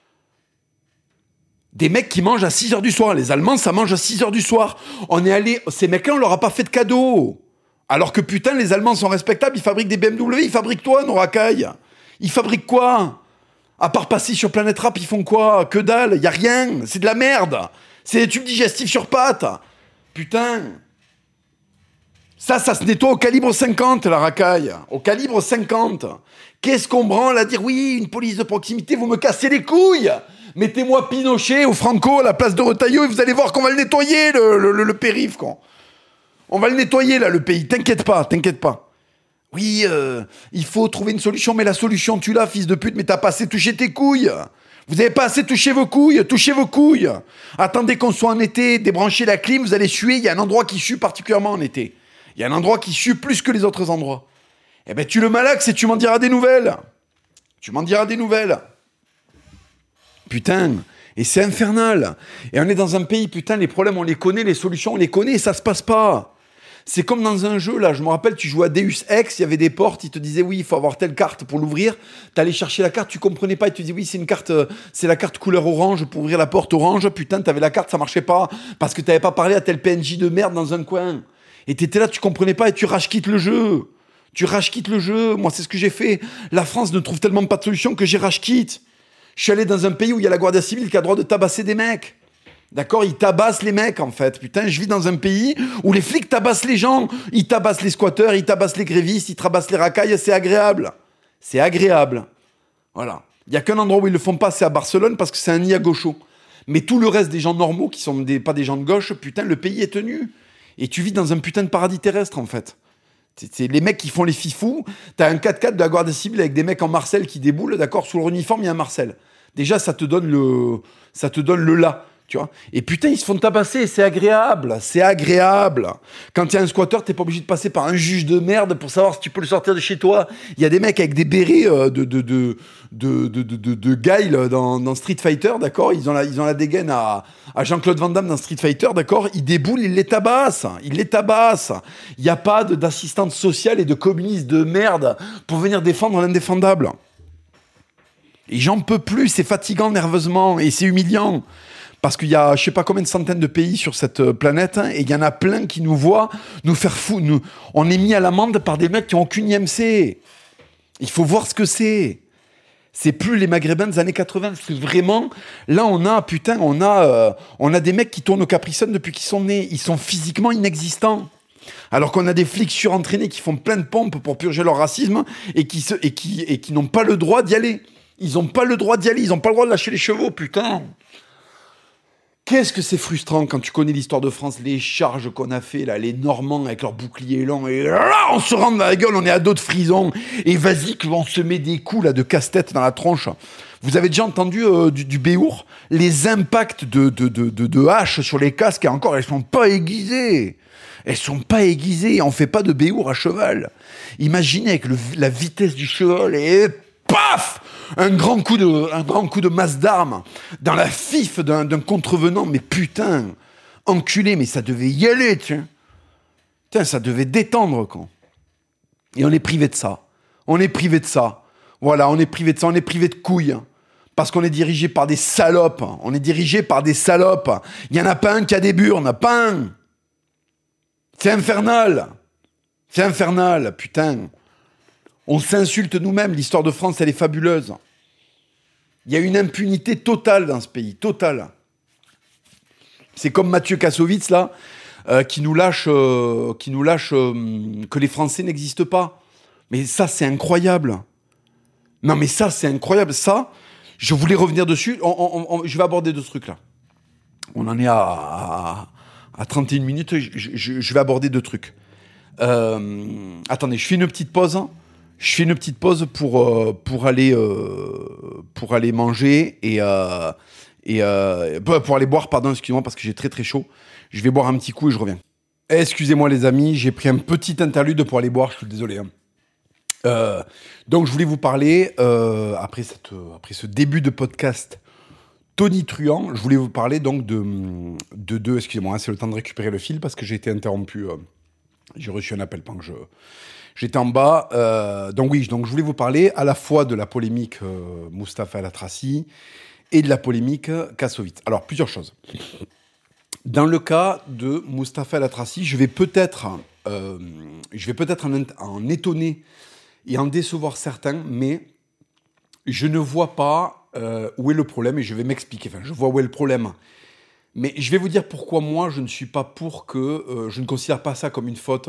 Des mecs qui mangent à six heures du soir. Les Allemands, ça mange à six heures du soir. On est allé... Ces mecs-là, on leur a pas fait de cadeau. Alors que, putain, les Allemands sont respectables, ils fabriquent des B M W, ils fabriquent toi, nos racailles. Ils fabriquent quoi? À part passer sur Planète Rap, ils font quoi? Que dalle, y a rien, c'est de la merde. C'est des tubes digestifs sur pattes. Putain. Ça, ça se nettoie au calibre cinquante, la racaille. Au calibre cinquante. Qu'est-ce qu'on branle à dire, oui, une police de proximité, vous me cassez les couilles. Mettez-moi Pinochet ou Franco à la place de Retailleau et vous allez voir qu'on va le nettoyer, le, le, le, le périph', quoi. On va le nettoyer, là, le pays. T'inquiète pas, t'inquiète pas. Oui, euh, il faut trouver une solution, mais la solution, tu l'as, fils de pute, mais t'as pas assez touché tes couilles. Vous avez pas assez touché vos couilles, touchez vos couilles. Attendez qu'on soit en été, débranchez la clim, vous allez suer, il y a un endroit qui sue particulièrement en été. Il y a un endroit qui sue plus que les autres endroits. Eh ben, tu le malaxes et tu m'en diras des nouvelles. Tu m'en diras des nouvelles. Putain, et c'est infernal. Et on est dans un pays, putain, les problèmes, on les connaît, les solutions, on les connaît, et ça se passe pas. C'est comme dans un jeu, là, je me rappelle, tu jouais à Deus Ex, il y avait des portes, ils te disaient, oui, il faut avoir telle carte pour l'ouvrir. T'allais chercher la carte, tu comprenais pas, et tu disais, oui, c'est une carte, euh, c'est la carte couleur orange pour ouvrir la porte orange. Putain, t'avais la carte, ça marchait pas, parce que t'avais pas parlé à tel P N J de merde dans un coin. Et t'étais là, tu comprenais pas, et tu rage-quittes le jeu. Tu rage-quittes le jeu. Moi, c'est ce que j'ai fait. La France ne trouve tellement pas de solution que j'ai rage-quitte. Je suis allé dans un pays où il y a la Guardia civile qui a le droit de tabasser des mecs. D'accord, ils tabassent les mecs, en fait. Putain, je vis dans un pays où les flics tabassent les gens. Ils tabassent les squatteurs, ils tabassent les grévistes, ils tabassent les racailles. C'est agréable. C'est agréable. Voilà. Il n'y a qu'un endroit où ils le font pas, c'est à Barcelone, parce que c'est un nid à gauchos. Mais tout le reste des gens normaux, qui sont des, pas des gens de gauche, putain, le pays est tenu. Et tu vis dans un putain de paradis terrestre, en fait. C'est, c'est les mecs qui font les fifous. T'as un quatre-quatre de la Guardia Civile avec des mecs en Marcel qui déboulent, d'accord, sous leur uniforme, il y a un Marcel. Déjà, ça te donne le, ça te donne le là. Tu vois, et putain, ils se font tabasser, c'est agréable, c'est agréable. Quand il y a un squatter, t'es pas obligé de passer par un juge de merde pour savoir si tu peux le sortir de chez toi. Il y a des mecs avec des bérets euh, de, de, de, de, de, de, de, de guile dans, dans Street Fighter, d'accord, ils ont, la, ils ont la dégaine à, à Jean-Claude Van Damme dans Street Fighter, d'accord, ils déboulent, ils les tabassent, ils les tabassent. Il n'y a pas de, d'assistante sociale et de communiste de merde pour venir défendre l'indéfendable. Et j'en peux plus, c'est fatigant nerveusement et c'est humiliant. Parce qu'il y a, je sais pas combien de centaines de pays sur cette planète, hein, et il y en a plein qui nous voient nous faire fou. Nous, on est mis à l'amende par des mecs qui n'ont aucune I M C. Il faut voir ce que c'est. C'est plus les Maghrébins des années quatre-vingts. C'est vraiment, là, on a, putain, on a, euh, on a des mecs qui tournent au Capri Sun depuis qu'ils sont nés. Ils sont physiquement inexistants. Alors qu'on a des flics surentraînés qui font plein de pompes pour purger leur racisme et qui, se, et qui, et qui n'ont pas le droit d'y aller. Ils n'ont pas le droit d'y aller. Ils n'ont pas le droit de lâcher les chevaux, putain. Qu'est-ce que c'est frustrant quand tu connais l'histoire de France, les charges qu'on a fait, là, les Normands avec leurs boucliers longs, et là, on se rend dans la gueule, on est à dos de frison, et vas-y qu'on se met des coups là, de casse-tête dans la tronche. Vous avez déjà entendu euh, du, du Béour, les impacts de, de, de, de, de haches sur les casques, et encore, elles sont pas aiguisées. Elles sont pas aiguisées, on fait pas de Béour à cheval. Imaginez avec le, la vitesse du cheval, et paf, un grand coup de, un grand coup de masse d'armes dans la fif d'un, d'un contrevenant. Mais putain, enculé, mais ça devait y aller, tiens. Putain, ça devait détendre, quoi. Et on est privé de ça. On est privé de ça. Voilà, on est privé de ça. On est privé de couilles. Parce qu'on est dirigé par des salopes. On est dirigé par des salopes. Il y en a pas un qui a des burnes. Pas un. C'est infernal. C'est infernal, putain. On s'insulte nous-mêmes. L'histoire de France, elle est fabuleuse. Il y a une impunité totale dans ce pays. Totale. C'est comme Mathieu Kassovitz, là, euh, qui nous lâche, euh, qui nous lâche euh, que les Français n'existent pas. Mais ça, c'est incroyable. Non, mais ça, c'est incroyable. Ça, je voulais revenir dessus. On, on, on, je vais aborder deux trucs, là. On en est à, à, à trente et une minutes. Je, je, je vais aborder deux trucs. Euh, attendez, je fais une petite pause. Je fais une petite pause pour, euh, pour, aller, euh, pour aller manger et, euh, et euh, pour aller boire, pardon, excusez-moi, parce que j'ai très très chaud. Je vais boire un petit coup et je reviens. Excusez-moi les amis, j'ai pris un petit interlude pour aller boire, je suis désolé. Hein. Euh, donc je voulais vous parler, euh, après, cette, après ce début de podcast tonitruant, je voulais vous parler donc de, de deux, excusez-moi, hein, c'est le temps de récupérer le fil parce que j'ai été interrompu, euh, j'ai reçu un appel pendant que je... J'étais en bas, euh, donc oui, donc je voulais vous parler à la fois de la polémique euh, Mustapha El Atrassi et de la polémique Kassovitz. Alors, plusieurs choses. Dans le cas de Mustapha El Atrassi, je vais peut-être, euh, je vais peut-être en, en étonner et en décevoir certains, mais je ne vois pas euh, où est le problème et je vais m'expliquer. Enfin, je vois où est le problème. Mais je vais vous dire pourquoi moi, je ne suis pas pour que... Euh, je ne considère pas ça comme une faute.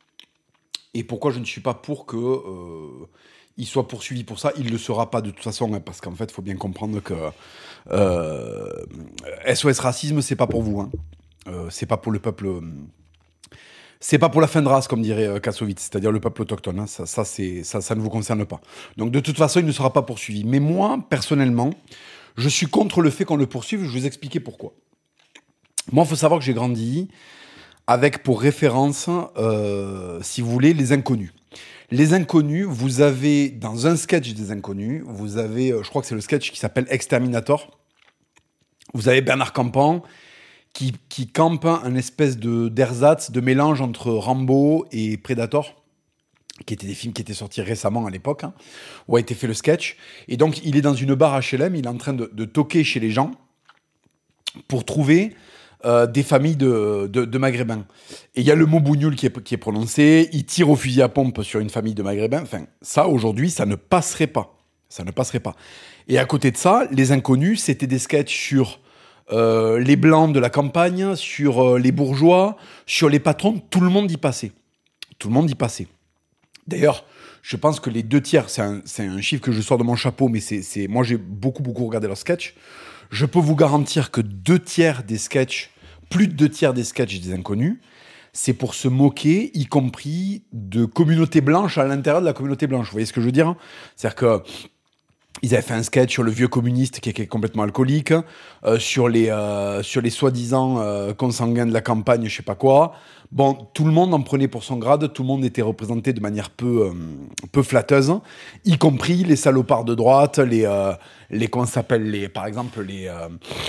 Et pourquoi je ne suis pas pour qu'il euh, soit poursuivi pour ça. Il ne le sera pas de toute façon, hein, parce qu'en fait, il faut bien comprendre que euh, S O S Racisme, c'est pas pour vous. Hein. Euh, c'est pas pour le peuple... Euh, c'est pas pour la fin de race, comme dirait euh, Kassovitz, c'est-à-dire le peuple autochtone. Hein. Ça, ça, c'est, ça, ça ne vous concerne pas. Donc, de toute façon, il ne sera pas poursuivi. Mais moi, personnellement, je suis contre le fait qu'on le poursuive. Je vais vous expliquer pourquoi. Moi, il faut savoir que j'ai grandi... avec pour référence, euh, si vous voulez, Les Inconnus. Les Inconnus, vous avez, dans un sketch des Inconnus, vous avez, euh, je crois que c'est le sketch qui s'appelle Exterminator, vous avez Bernard Campan qui, qui campe un espèce de, d'ersatz, de mélange entre Rambo et Predator, qui étaient des films qui étaient sortis récemment à l'époque, hein, où a été fait le sketch. Et donc, il est dans une barre H L M, il est en train de, de toquer chez les gens pour trouver... Euh, des familles de, de, de Maghrébins. Et il y a le mot bougnoul qui est, qui est prononcé, il tire au fusil à pompe sur une famille de Maghrébins. Enfin, ça, aujourd'hui, ça ne passerait pas. Ça ne passerait pas. Et à côté de ça, Les Inconnus, c'était des sketchs sur euh, les blancs de la campagne, sur euh, les bourgeois, sur les patrons, tout le monde y passait. Tout le monde y passait. D'ailleurs, je pense que les deux tiers, c'est un, c'est un chiffre que je sors de mon chapeau, mais c'est, c'est, moi j'ai beaucoup, beaucoup regardé leurs sketchs. Je peux vous garantir que deux tiers des sketchs, plus de deux tiers des sketchs des Inconnus, c'est pour se moquer, y compris de communautés blanches à l'intérieur de la communauté blanche. Vous voyez ce que je veux dire ? C'est-à-dire que ils avaient fait un sketch sur le vieux communiste qui est complètement alcoolique, euh, sur les euh, sur les soi-disant euh, consanguins de la campagne, je sais pas quoi. Bon, tout le monde en prenait pour son grade, tout le monde était représenté de manière peu euh, peu flatteuse, y compris les salopards de droite, les euh, les comment ça s'appelle les par exemple les euh,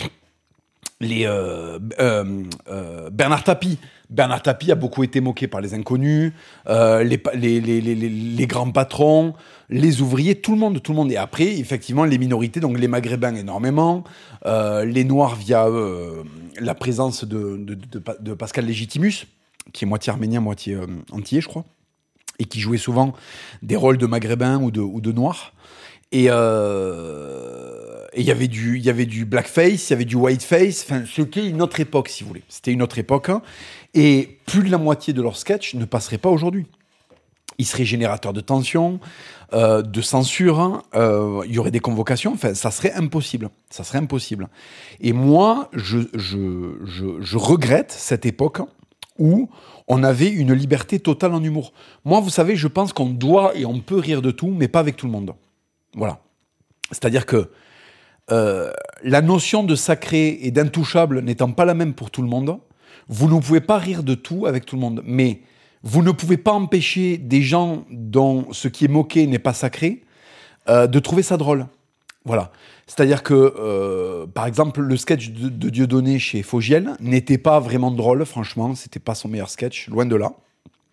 les euh, euh, euh, Bernard Tapie. Bernard Tapie a beaucoup été moqué par les Inconnus, euh, les, les, les, les, les grands patrons, les ouvriers, tout le monde, tout le monde. Et après, effectivement, les minorités, donc les Maghrébins énormément, euh, les Noirs via euh, la présence de, de, de, de Pascal Légitimus, qui est moitié arménien, moitié euh, antillais, je crois, et qui jouait souvent des rôles de Maghrébins ou de, ou de Noirs. Et euh, il y avait du, il y avait du blackface, il y avait du whiteface. Enfin, c'était une autre époque, si vous voulez. C'était une autre époque. Hein. Et plus de la moitié de leurs sketchs ne passerait pas aujourd'hui. Ils seraient générateurs de tension, euh, de censure. Euh, il y aurait des convocations. Enfin, ça serait impossible. Ça serait impossible. Et moi, je, je, je, je regrette cette époque où on avait une liberté totale en humour. Moi, vous savez, je pense qu'on doit et on peut rire de tout, mais pas avec tout le monde. Voilà. C'est-à-dire que euh, la notion de sacré et d'intouchable n'étant pas la même pour tout le monde, vous ne pouvez pas rire de tout avec tout le monde. Mais vous ne pouvez pas empêcher des gens dont ce qui est moqué n'est pas sacré euh, de trouver ça drôle. Voilà. C'est-à-dire que, euh, par exemple, le sketch de, de Dieudonné chez Fogiel n'était pas vraiment drôle, franchement. C'était pas son meilleur sketch, loin de là.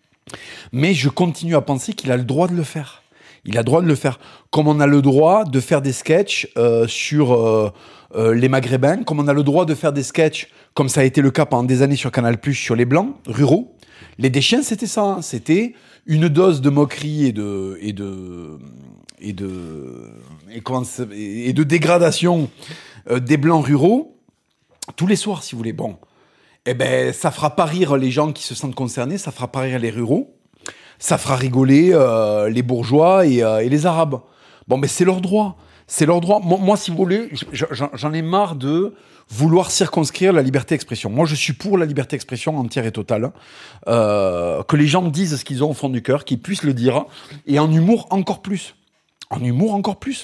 Mais je continue à penser qu'il a le droit de le faire. Il a le droit de le faire. Comme on a le droit de faire des sketchs euh, sur euh, euh, les Maghrébins, comme on a le droit de faire des sketchs, comme ça a été le cas pendant des années sur Canal+, sur les Blancs, ruraux. Les Deschiens, c'était ça. Hein. C'était une dose de moquerie et de... Et de et de, et comment, et de dégradation euh, des Blancs ruraux, tous les soirs, si vous voulez. Bon, eh ben, ça fera pas rire les gens qui se sentent concernés, ça fera pas rire les ruraux, ça fera rigoler euh, les bourgeois et, euh, et les arabes. Bon, mais c'est leur droit. C'est leur droit. Moi, moi si vous voulez, j'en, j'en ai marre de vouloir circonscrire la liberté d'expression. Moi, je suis pour la liberté d'expression entière et totale. Euh, que les gens disent ce qu'ils ont au fond du cœur, qu'ils puissent le dire. Et en humour, encore plus. En humour, encore plus.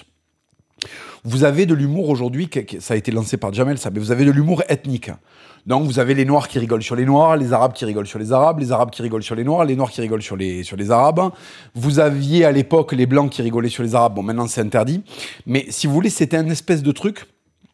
Vous avez de l'humour aujourd'hui, ça a été lancé par Jamel, ça, mais vous avez de l'humour ethnique. Donc vous avez les Noirs qui rigolent sur les Noirs, les Arabes qui rigolent sur les Arabes, les Arabes qui rigolent sur les Noirs, les Noirs qui rigolent sur les, sur les Arabes. Vous aviez à l'époque les Blancs qui rigolaient sur les Arabes, bon maintenant c'est interdit. Mais si vous voulez, c'était un espèce de truc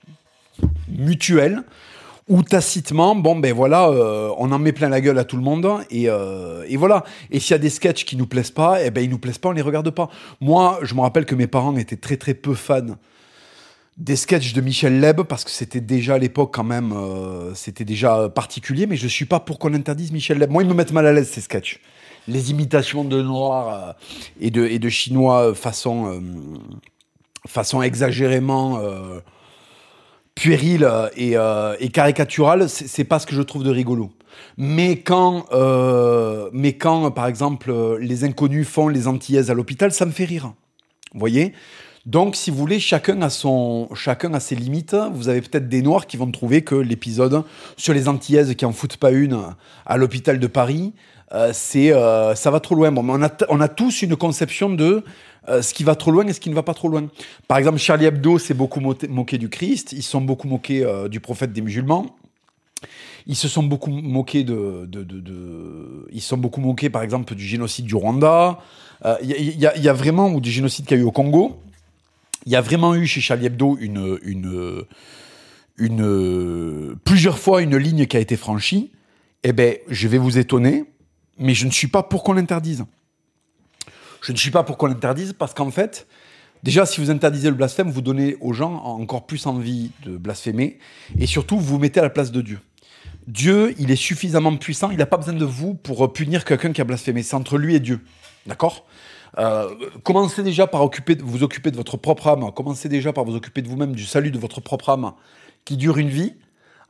mutuel, où tacitement, bon ben voilà, euh, on en met plein la gueule à tout le monde, et, euh, et voilà. Et s'il y a des sketchs qui nous plaisent pas, eh ben ils nous plaisent pas, on les regarde pas. Moi, je me rappelle que mes parents étaient très très peu fans des sketchs de Michel Leb, parce que c'était déjà à l'époque quand même, euh, c'était déjà particulier, mais je suis pas pour qu'on interdise Michel Leb. Moi, ils me mettent mal à l'aise, ces sketchs. Les imitations de Noirs euh, et, de, et de Chinois façon, euh, façon exagérément... Euh, puéril et, euh, et caricatural, c'est, c'est pas ce que je trouve de rigolo. Mais quand, euh, mais quand, par exemple, les Inconnus font les Antillaises à l'hôpital, ça me fait rire. Vous voyez ? Donc, si vous voulez, chacun a, son, chacun a ses limites. Vous avez peut-être des Noirs qui vont trouver que l'épisode sur les Antillaises qui en foutent pas une à l'hôpital de Paris, euh, c'est, euh, ça va trop loin. Bon, mais on a, t- on a tous une conception de... Euh, ce qui va trop loin et ce qui ne va pas trop loin. Par exemple, Charlie Hebdo s'est beaucoup mo- moqué du Christ, ils se sont beaucoup moqués euh, du prophète des musulmans, ils se sont beaucoup moqués de, de, de, de... ils se sont beaucoup moqués, par exemple, du génocide du Rwanda. Il euh, y, y, y a vraiment, ou du génocide qu'il y a eu au Congo, il y a vraiment eu chez Charlie Hebdo une, une, une, une, plusieurs fois une ligne qui a été franchie. Eh ben, je vais vous étonner, mais je ne suis pas pour qu'on l'interdise. Je ne suis pas pour qu'on l'interdise parce qu'en fait, déjà, si vous interdisez le blasphème, vous donnez aux gens encore plus envie de blasphémer et surtout, vous vous mettez à la place de Dieu. Dieu, il est suffisamment puissant, il n'a pas besoin de vous pour punir quelqu'un qui a blasphémé. C'est entre lui et Dieu. D'accord ? euh, Commencez déjà par occuper, vous occuper de votre propre âme. Commencez déjà par vous occuper de vous-même, du salut de votre propre âme qui dure une vie.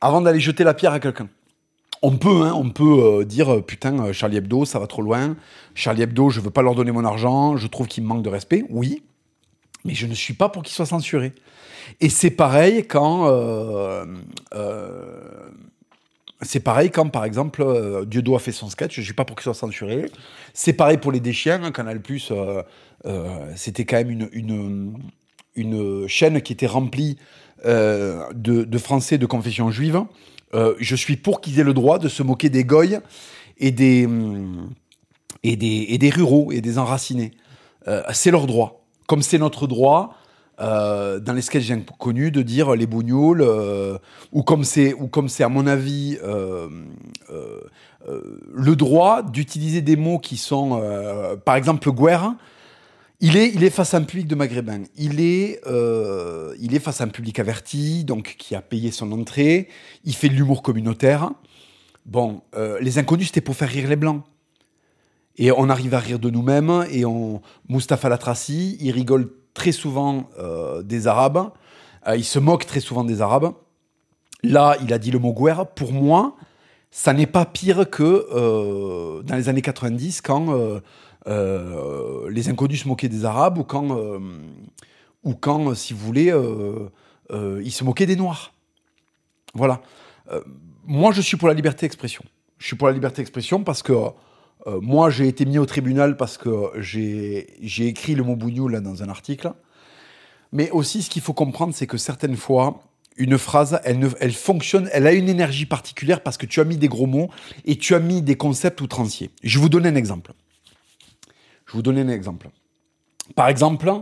avant d'aller jeter la pierre à quelqu'un. On peut, hein, on peut euh, dire euh, putain, euh, Charlie Hebdo, ça va trop loin. Charlie Hebdo, je veux pas leur donner mon argent. Je trouve qu'ils me manquent de respect. Oui, mais je ne suis pas pour qu'ils soient censurés. Et c'est pareil quand, euh, euh, c'est pareil quand, par exemple, euh, Dieudo a fait son sketch. Je suis pas pour qu'il soit censuré. C'est pareil pour les Deschiens. Hein, Canal+, euh, euh, c'était quand même une, une, une chaîne qui était remplie euh, de, de Français de confession juive. Euh, je suis pour qu'ils aient le droit de se moquer des goy et des, et des, et des ruraux et des enracinés. Euh, c'est leur droit. Comme c'est notre droit, euh, dans les sketchs j'ai connu, de dire les bougnoules, euh, ou comme c'est, ou comme c'est à mon avis, euh, euh, euh, le droit d'utiliser des mots qui sont, euh, par exemple, guerre. Il est, il est face à un public de maghrébins. Il est, euh, il est face à un public averti, donc qui a payé son entrée. Il fait de l'humour communautaire. Bon, euh, les inconnus, c'était pour faire rire les blancs. Et on arrive à rire de nous-mêmes. Et on, Mustapha Latrassi, il rigole très souvent euh, des Arabes. Euh, il se moque très souvent des Arabes. Là, il a dit le mot guerre. Pour moi, ça n'est pas pire que euh, dans les années quatre-vingt-dix, quand euh, euh, les inconnus se moquaient des Arabes, ou quand, euh, ou quand si vous voulez, euh, euh, ils se moquaient des Noirs. Voilà. Euh, moi, je suis pour la liberté d'expression. Je suis pour la liberté d'expression parce que euh, moi, j'ai été mis au tribunal parce que j'ai, j'ai écrit le mot bougnoul là, dans un article. Mais aussi, ce qu'il faut comprendre, c'est que certaines fois, une phrase, elle, ne, elle fonctionne, elle a une énergie particulière parce que tu as mis des gros mots et tu as mis des concepts outranciers. Je vais vous donner un exemple. Je vais vous donner un exemple. Par exemple,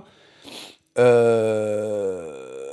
euh,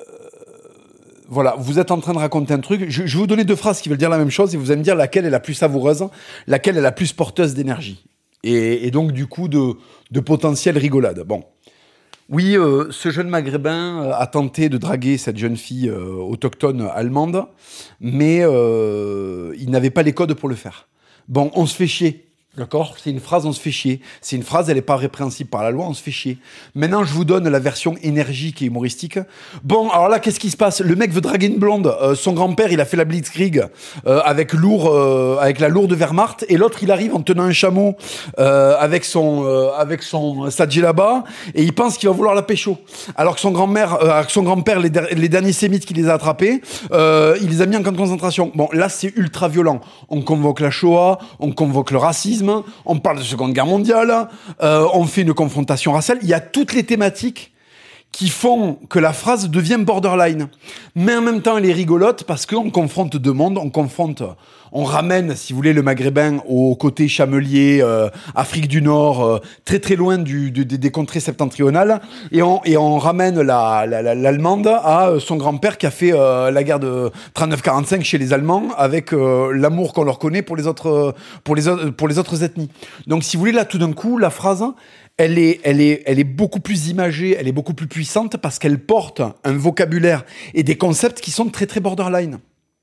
voilà, vous êtes en train de raconter un truc. Je, je vais vous donner deux phrases qui veulent dire la même chose et vous allez me dire laquelle est la plus savoureuse, laquelle est la plus porteuse d'énergie. Et, et donc, du coup, de, de potentiel rigolade. Bon. Oui, euh, ce jeune maghrébin euh, a tenté de draguer cette jeune fille euh, autochtone allemande, mais euh, il n'avait pas les codes pour le faire. Bon, on se fait chier. D'accord ? C'est une phrase, on se fait chier. C'est une phrase, elle n'est pas répréhensible par la loi, on se fait chier. Maintenant, je vous donne la version énergique et humoristique. Bon, alors là, qu'est-ce qui se passe ? Le mec veut draguer une blonde. Euh, son grand-père, il a fait la Blitzkrieg euh, avec, lourd, euh, avec la lourde Wehrmacht. Et l'autre, il arrive en tenant un chameau euh, avec son, euh, avec son sa djellaba. Et il pense qu'il va vouloir la pécho. Alors que son grand-mère, euh, son grand-père, les, der- les derniers sémites qui les a attrapés, euh, il les a mis en camp de concentration. Bon, là, c'est ultra violent. On convoque la Shoah, on convoque le racisme, on parle de Seconde Guerre mondiale, euh, on fait une confrontation raciale. Il y a toutes les thématiques qui font que la phrase devient borderline. Mais en même temps, elle est rigolote parce qu'on confronte deux mondes, on confronte, on ramène, si vous voulez, le maghrébin au côté chamelier, euh, Afrique du Nord, euh, très très loin du, du, des contrées septentrionales, et on, et on ramène la, la, la, l'allemande à son grand-père qui a fait euh, la guerre de trente-neuf quarante-cinq chez les Allemands, avec euh, l'amour qu'on leur connaît pour les autres, pour les, pour les autres ethnies. Donc, si vous voulez, là, tout d'un coup, la phrase, elle est, elle est, elle est beaucoup plus imagée, elle est beaucoup plus puissante parce qu'elle porte un vocabulaire et des concepts qui sont très très borderline.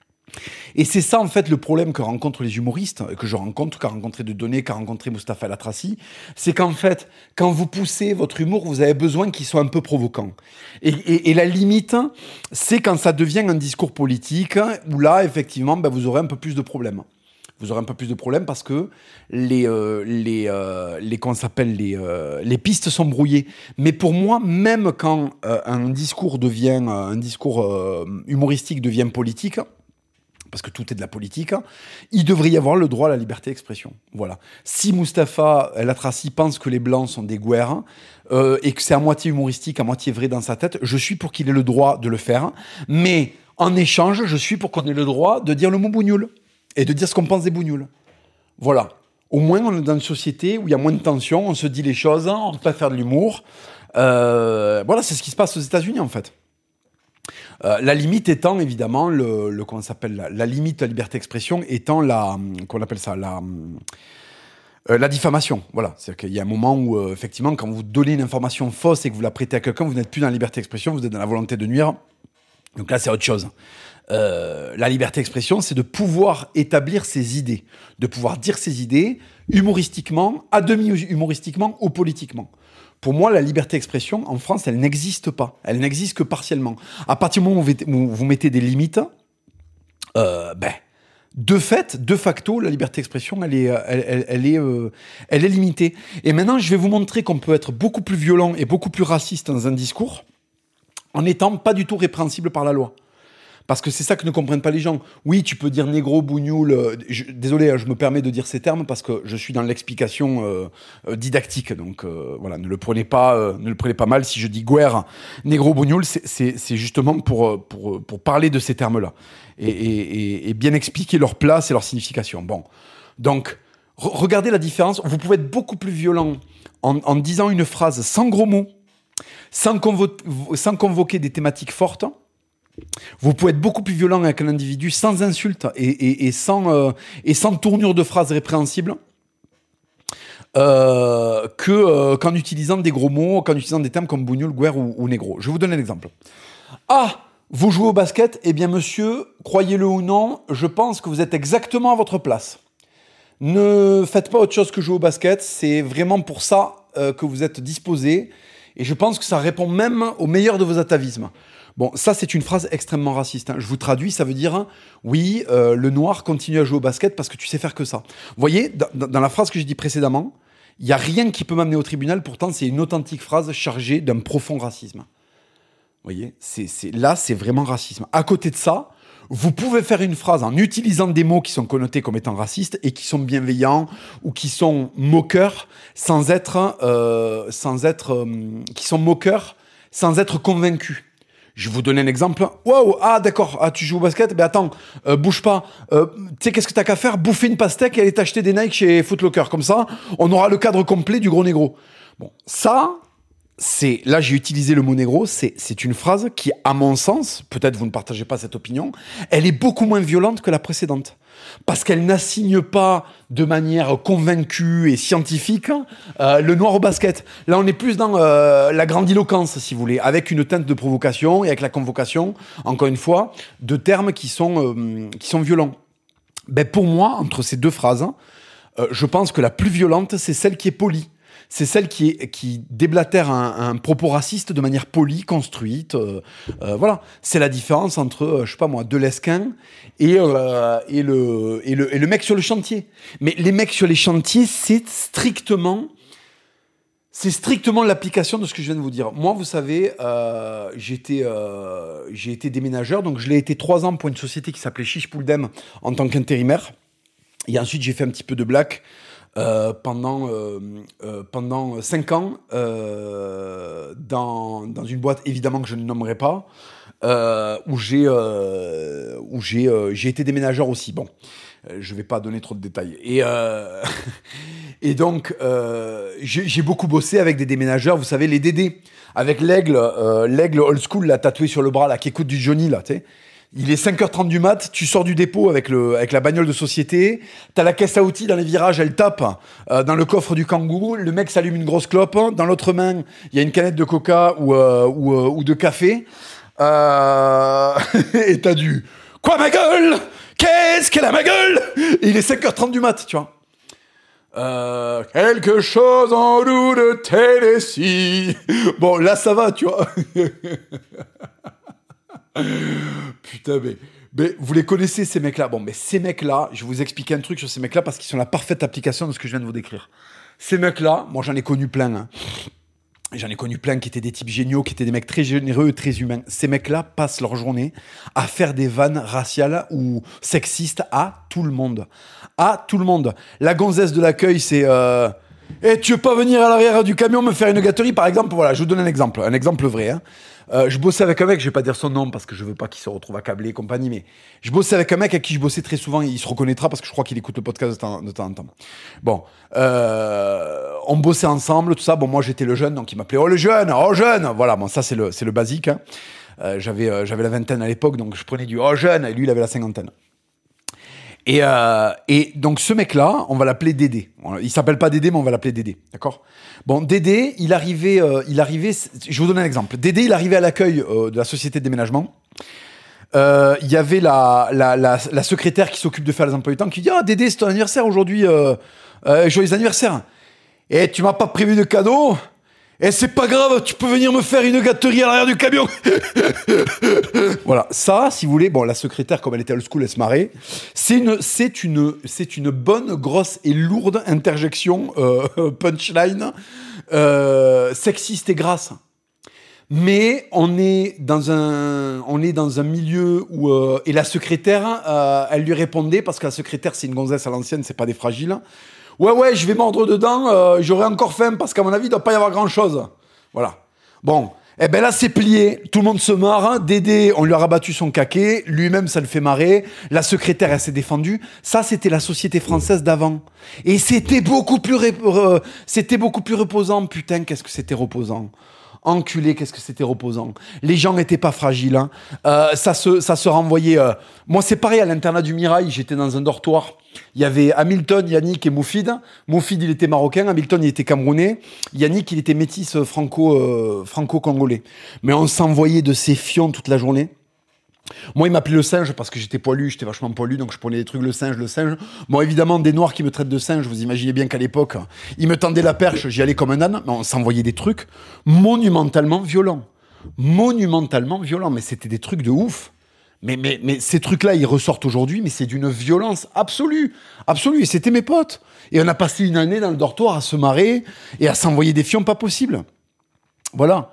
Et c'est ça, en fait, le problème que rencontrent les humoristes, que je rencontre, qu'a rencontré Dieudonné, qu'a rencontré Mustapha Latrassi, c'est qu'en fait, quand vous poussez votre humour, vous avez besoin qu'il soit un peu provoquant. Et, et, et la limite, c'est quand ça devient un discours politique, où là, effectivement, ben, vous aurez un peu plus de problèmes. Vous aurez un peu plus de problèmes parce que les, euh, les, euh, les, comment ça s'appelle, les, euh, les pistes sont brouillées. Mais pour moi, même quand euh, un discours devient, un discours euh, humoristique devient politique, parce que tout est de la politique, il devrait y avoir le droit à la liberté d'expression. Voilà. Si Mustapha Latrassi pense que les Blancs sont des guerres euh, et que c'est à moitié humoristique, à moitié vrai dans sa tête, je suis pour qu'il ait le droit de le faire. Mais en échange, je suis pour qu'on ait le droit de dire le mot bougnoul et de dire ce qu'on pense des bougnoules. Voilà. Au moins, on est dans une société où il y a moins de tension, on se dit les choses, on ne peut pas faire de l'humour. Euh, voilà, c'est ce qui se passe aux États-Unis, en fait. Euh, la limite étant évidemment le, le comment ça s'appelle la, la limite de la liberté d'expression étant la comment on appelle ça la euh, la diffamation. Voilà, c'est qu'il y a un moment où euh, effectivement quand vous donnez une information fausse et que vous la prêtez à quelqu'un, vous n'êtes plus dans la liberté d'expression, vous êtes dans la volonté de nuire. Donc là, c'est autre chose. Euh, la liberté d'expression, c'est de pouvoir établir ses idées, de pouvoir dire ses idées humoristiquement, à demi humoristiquement ou politiquement. Pour moi, la liberté d'expression, en France, elle n'existe pas. Elle n'existe que partiellement. À partir du moment où vous mettez des limites, euh, ben, de fait, de facto, la liberté d'expression, elle est, elle, elle, elle est, euh, elle est limitée. Et maintenant, je vais vous montrer qu'on peut être beaucoup plus violent et beaucoup plus raciste dans un discours en n'étant pas du tout répréhensible par la loi. Parce que c'est ça que ne comprennent pas les gens. Oui, tu peux dire négro, bougnoul. Euh, je, désolé, je me permets de dire ces termes parce que je suis dans l'explication euh, euh, didactique. Donc euh, voilà, ne le prenez pas, euh, ne le prenez pas mal. Si je dis guerre, négro, bougnoul, c'est, c'est, c'est justement pour, pour, pour parler de ces termes-là et, et, et bien expliquer leur place et leur signification. Bon, donc re- regardez la différence. Vous pouvez être beaucoup plus violent en, en disant une phrase sans gros mots, sans, convo- sans convoquer des thématiques fortes. Vous pouvez être beaucoup plus violent avec un individu sans insulte et, et, et, sans, euh, et sans tournure de phrases répréhensibles euh, que, euh, qu'en utilisant des gros mots, qu'en utilisant des termes comme bougnoul, guerre ou, ou négro. Je vais vous donner un exemple. Ah, vous jouez au basket? Eh bien, monsieur, croyez-le ou non, je pense que vous êtes exactement à votre place. Ne faites pas autre chose que jouer au basket. C'est vraiment pour ça euh, que vous êtes disposé. Et je pense que ça répond même au meilleur de vos atavismes. Bon, ça, c'est une phrase extrêmement raciste. Hein. Je vous traduis, ça veut dire « Oui, euh, le noir continue à jouer au basket parce que tu sais faire que ça. » Vous voyez, dans, dans la phrase que j'ai dit précédemment, il n'y a rien qui peut m'amener au tribunal. Pourtant, c'est une authentique phrase chargée d'un profond racisme. Vous voyez, c'est, c'est, là, c'est vraiment racisme. À côté de ça, vous pouvez faire une phrase en utilisant des mots qui sont connotés comme étant racistes et qui sont bienveillants ou qui sont moqueurs sans être... Euh, sans être euh, qui sont moqueurs sans être convaincus. Je vais vous donner un exemple. Waouh, ah d'accord, ah, tu joues au basket? Ben attends, euh, bouge pas. Euh, tu sais qu'est-ce que t'as qu'à faire? Bouffer une pastèque et aller t'acheter des Nike chez Foot Locker. Comme ça, on aura le cadre complet du gros négro. Bon, ça, c'est... Là, j'ai utilisé le mot négro. C'est, c'est une phrase qui, à mon sens, peut-être vous ne partagez pas cette opinion, elle est beaucoup moins violente que la précédente. Parce qu'elle n'assigne pas de manière convaincue et scientifique euh, le noir au basket. Là, on est plus dans euh, la grandiloquence, si vous voulez, avec une teinte de provocation et avec la convocation, encore une fois, de termes qui sont, euh, qui sont violents. Ben, pour moi, entre ces deux phrases, euh, je pense que la plus violente, c'est celle qui est polie. C'est celle qui, est, qui déblatère un, un propos raciste de manière polie, construite. Euh, euh, voilà. C'est la différence entre, euh, je sais pas moi, Delesquin et, euh, et, le, et, le, et le mec sur le chantier. Mais les mecs sur les chantiers, c'est strictement, c'est strictement l'application de ce que je viens de vous dire. Moi, vous savez, euh, j'étais, euh, j'ai été déménageur, donc je l'ai été trois ans pour une société qui s'appelait Chiche Pouldem en tant qu'intérimaire. Et ensuite, j'ai fait un petit peu de black. Euh, pendant euh, euh, pendant cinq ans euh, dans dans une boîte évidemment que je ne nommerai pas euh, où j'ai euh, où j'ai euh, j'ai été déménageur aussi. Bon, euh, je vais pas donner trop de détails. Et euh, et donc euh, j'ai, j'ai beaucoup bossé avec des déménageurs. Vous savez, les Dédés avec l'aigle euh, l'aigle old school là tatoué sur le bras là qui écoute du Johnny là, tu sais. Il est cinq heures trente du mat, tu sors du dépôt avec, le, avec la bagnole de société, t'as la caisse à outils dans les virages, elle tape euh, dans le coffre du Kangoo, le mec s'allume une grosse clope, dans l'autre main, il y a une canette de coca ou, euh, ou, euh, ou de café, euh... et t'as du « Quoi ma gueule? Qu'est-ce qu'elle a ma gueule ?» Et il est cinq heures trente du mat, tu vois. Euh, quelque chose en nous de Tennessee. Bon, là ça va, tu vois. Putain, mais, mais vous les connaissez ces mecs-là. Bon, mais ces mecs-là, je vais vous expliquer un truc sur ces mecs-là parce qu'ils sont la parfaite application de ce que je viens de vous décrire. Ces mecs-là, moi j'en ai connu plein. Hein. J'en ai connu plein qui étaient des types géniaux, qui étaient des mecs très généreux, très humains. Ces mecs-là passent leur journée à faire des vannes raciales ou sexistes à tout le monde. À tout le monde. La gonzesse de l'accueil, c'est... Euh... Eh, tu veux pas venir à l'arrière du camion me faire une gâterie, par exemple? Voilà, je vous donne un exemple, un exemple vrai. Hein. Euh, je bossais avec un mec, je vais pas dire son nom parce que je veux pas qu'il se retrouve accablé et compagnie, mais je bossais avec un mec avec qui je bossais très souvent, il se reconnaîtra parce que je crois qu'il écoute le podcast de temps, de temps en temps. Bon, euh, on bossait ensemble, tout ça. Bon, moi j'étais le jeune, donc il m'appelait oh le jeune, oh jeune. Voilà, bon ça c'est le c'est le basique. Hein. Euh, j'avais euh, j'avais la vingtaine à l'époque, donc je prenais du oh jeune et lui il avait la cinquantaine. Et, euh, et donc ce mec-là, on va l'appeler Dédé. Il s'appelle pas Dédé, mais on va l'appeler Dédé, d'accord? Bon, Dédé, il arrivait, euh, il arrivait. Je vais vous donner un exemple. Dédé, il arrivait à l'accueil euh, de la société de déménagement. Euh, il y avait la, la, la, la secrétaire qui s'occupe de faire les emplois du temps qui dit ah Dédé, c'est ton anniversaire aujourd'hui, euh, euh, joyeux anniversaire. Et tu m'as pas prévu de cadeau? Eh, c'est pas grave, tu peux venir me faire une gâterie à l'arrière du camion. Voilà, ça, si vous voulez, bon, la secrétaire, comme elle était old school, elle se marrait. C'est une, c'est une, c'est une bonne, grosse et lourde interjection euh, punchline euh, sexiste et grasse. Mais on est dans un, on est dans un milieu où euh, et la secrétaire, euh, elle lui répondait parce que la secrétaire, c'est une gonzesse à l'ancienne, c'est pas des fragiles. Ouais, ouais, je vais mordre dedans, euh, j'aurai encore faim parce qu'à mon avis, il doit pas y avoir grand-chose. Voilà. Bon, eh ben là, c'est plié. Tout le monde se marre. Hein. Dédé, on lui a rabattu son caquet. Lui-même, ça le fait marrer. La secrétaire, elle s'est défendue. Ça, c'était la société française d'avant. Et c'était beaucoup plus, ré- euh, c'était beaucoup plus reposant. Putain, qu'est-ce que c'était reposant. Enculé, qu'est-ce que c'était reposant. Les gens n'étaient pas fragiles. Hein. Euh, ça, se, ça se renvoyait. Euh... Moi, c'est pareil, à l'internat du Mirail, j'étais dans un dortoir. Il y avait Hamilton, Yannick et Moufid. Moufid, il était marocain. Hamilton, il était camerounais. Yannick, il était métis franco, euh, franco-congolais. Mais on s'envoyait de ces fions toute la journée. Moi, il m'appelait le singe parce que j'étais poilu, j'étais vachement poilu, donc je prenais des trucs, le singe, le singe. Bon, évidemment, des noirs qui me traitent de singe, vous imaginez bien qu'à l'époque, ils me tendaient la perche, j'y allais comme un âne, mais on s'envoyait des trucs monumentalement violents. Monumentalement violents, mais c'était des trucs de ouf. Mais, mais, mais ces trucs-là, ils ressortent aujourd'hui, mais c'est d'une violence absolue. Absolue, et c'était mes potes. Et on a passé une année dans le dortoir à se marrer et à s'envoyer des fions pas possibles. Voilà.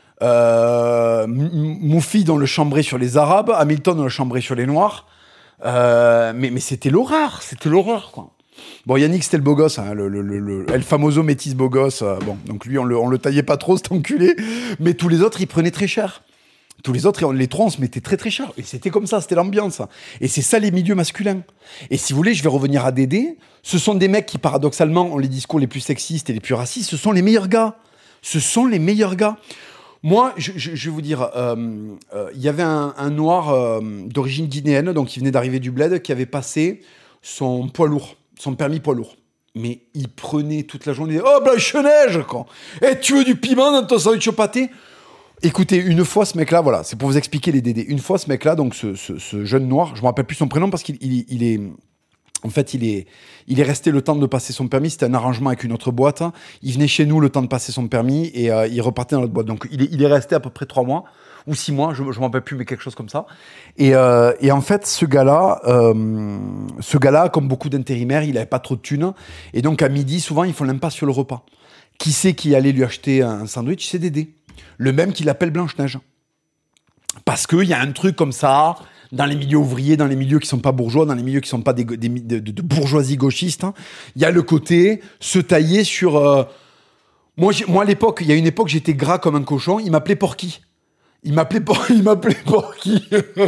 Euh, Moufid, on le chambrait sur les Arabes. Hamilton, on le chambrait sur les Noirs. Euh, mais, mais c'était l'horreur, c'était l'horreur, quoi. Bon, Yannick, c'était le beau gosse, hein, le, le, le, le El Famoso métis beau gosse. Euh, bon, donc lui, on le, on le taillait pas trop, cet enculé. Mais tous les autres, ils prenaient très cher. Tous les autres, les trois, on se mettait très très cher. Et c'était comme ça, c'était l'ambiance. Et c'est ça les milieux masculins. Et si vous voulez, je vais revenir à Dédé. Ce sont des mecs qui, paradoxalement, ont les discours les plus sexistes et les plus racistes. Ce sont les meilleurs gars. Ce sont les meilleurs gars. Moi, je, je, je vais vous dire, il euh, euh, y avait un, un noir euh, d'origine guinéenne, donc qui venait d'arriver du bled, qui avait passé son poids lourd, son permis poids lourd. Mais il prenait toute la journée, oh Blanche-Neige, quoi. Eh, tu veux du piment dans ton sandwich au pâté? Écoutez, une fois ce mec-là, voilà, c'est pour vous expliquer les Dédés. Une fois ce mec-là, donc ce, ce, ce jeune noir, je me rappelle plus son prénom parce qu'il il, il est... En fait, il est, il est resté le temps de passer son permis. C'était un arrangement avec une autre boîte. Il venait chez nous le temps de passer son permis et euh, il repartait dans l'autre boîte. Donc, il est, il est resté à peu près trois mois ou six mois. Je ne m'en rappelle plus, mais quelque chose comme ça. Et, euh, et en fait, ce gars-là, euh, ce gars-là, comme beaucoup d'intérimaires, il n'avait pas trop de thunes. Et donc, à midi, souvent, ils font l'impasse sur le repas. Qui c'est qui allait lui acheter un sandwich? C'est Dédé. Le même qu'il appelle Blanche-Neige. Parce qu'il y a un truc comme ça... dans les milieux ouvriers, dans les milieux qui sont pas bourgeois, dans les milieux qui sont pas des, des, de, de bourgeoisie gauchiste, hein, il y a le côté se tailler sur... Euh... Moi, moi, à l'époque, il y a une époque, j'étais gras comme un cochon, il m'appelait Porky. Il m'appelait, por... il m'appelait Porky.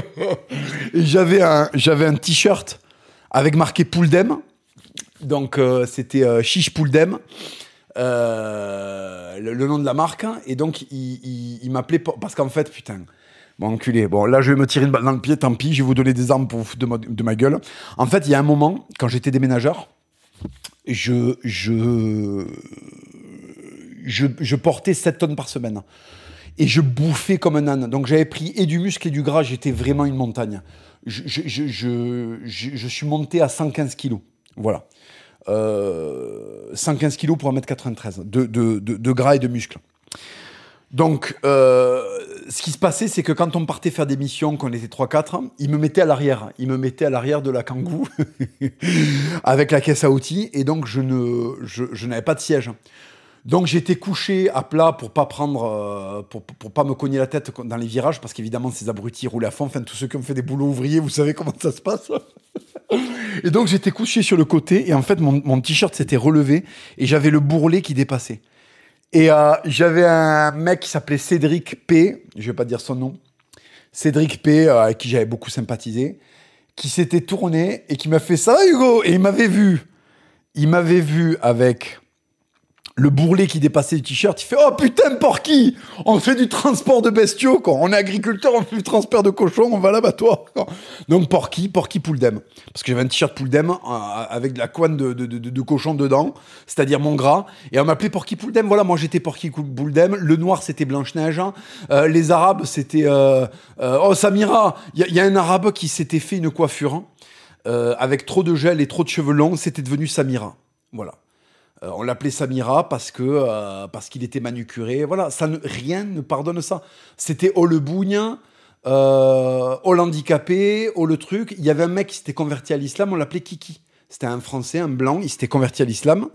Et j'avais un, j'avais un t-shirt avec marqué Pouldem. Donc, euh, c'était euh, Chiche Pouldem. Euh, le, le nom de la marque. Et donc, il, il, il m'appelait... Por... Parce qu'en fait, putain... Bon, enculé. Bon, là, je vais me tirer une balle dans le pied, tant pis, je vais vous donner des armes pour vous foutre de ma, de ma gueule. En fait, il y a un moment, quand j'étais déménageur, je, je, je, je portais sept tonnes par semaine. Et je bouffais comme un âne. Donc, j'avais pris et du muscle et du gras, j'étais vraiment une montagne. Je, je, je, je, je, je suis monté à cent quinze kilos. Voilà. Euh, cent quinze kilos pour un mètre quatre-vingt-treize de, de, de, de gras et de muscles. Donc, euh, ce qui se passait, c'est que quand on partait faire des missions, qu'on était trois quatre, ils me mettaient à l'arrière. Ils me mettaient à l'arrière de la Kangoo avec la caisse à outils. Et donc, je, ne, je, je n'avais pas de siège. Donc, j'étais couché à plat pour pas prendre, euh, pour, pour pas me cogner la tête dans les virages, parce qu'évidemment, ces abrutis roulaient à fond. Enfin, tous ceux qui ont fait des boulots ouvriers, vous savez comment ça se passe. Et donc, j'étais couché sur le côté. Et en fait, mon, mon t-shirt s'était relevé et j'avais le bourrelet qui dépassait. Et euh, j'avais un mec qui s'appelait Cédric P, je vais pas dire son nom, Cédric P, euh, avec qui j'avais beaucoup sympathisé, qui s'était tourné et qui m'a fait « Ça va Hugo ?» Et il m'avait vu, il m'avait vu avec le bourrelet qui dépassait le t-shirt, il fait « Oh putain Porky, on fait du transport de bestiaux, quoi. On est agriculteur, on fait du transport de cochons, on va à l'abattoir. » Donc Porky, Porky Pouldem. Parce que j'avais un t-shirt Pouldem euh, avec de la couenne de, de, de, de cochon dedans, c'est-à-dire mon gras, et on m'appelait Porky Pouldem. Voilà, moi j'étais Porky Pouldem, le noir c'était Blanche-Neige, euh, les arabes c'était... Euh, euh, oh Samira, il y, y a un arabe qui s'était fait une coiffure, hein, euh, avec trop de gel et trop de cheveux longs, c'était devenu Samira. Voilà. Euh, on l'appelait Samira parce que euh, parce qu'il était manucuré. Voilà, ça ne, rien ne pardonne ça. C'était oh le bougnin, euh, oh l'handicapé, oh le truc. Il y avait un mec qui s'était converti à l'islam, on l'appelait Kiki. C'était un Français, un blanc, il s'était converti à l'islam.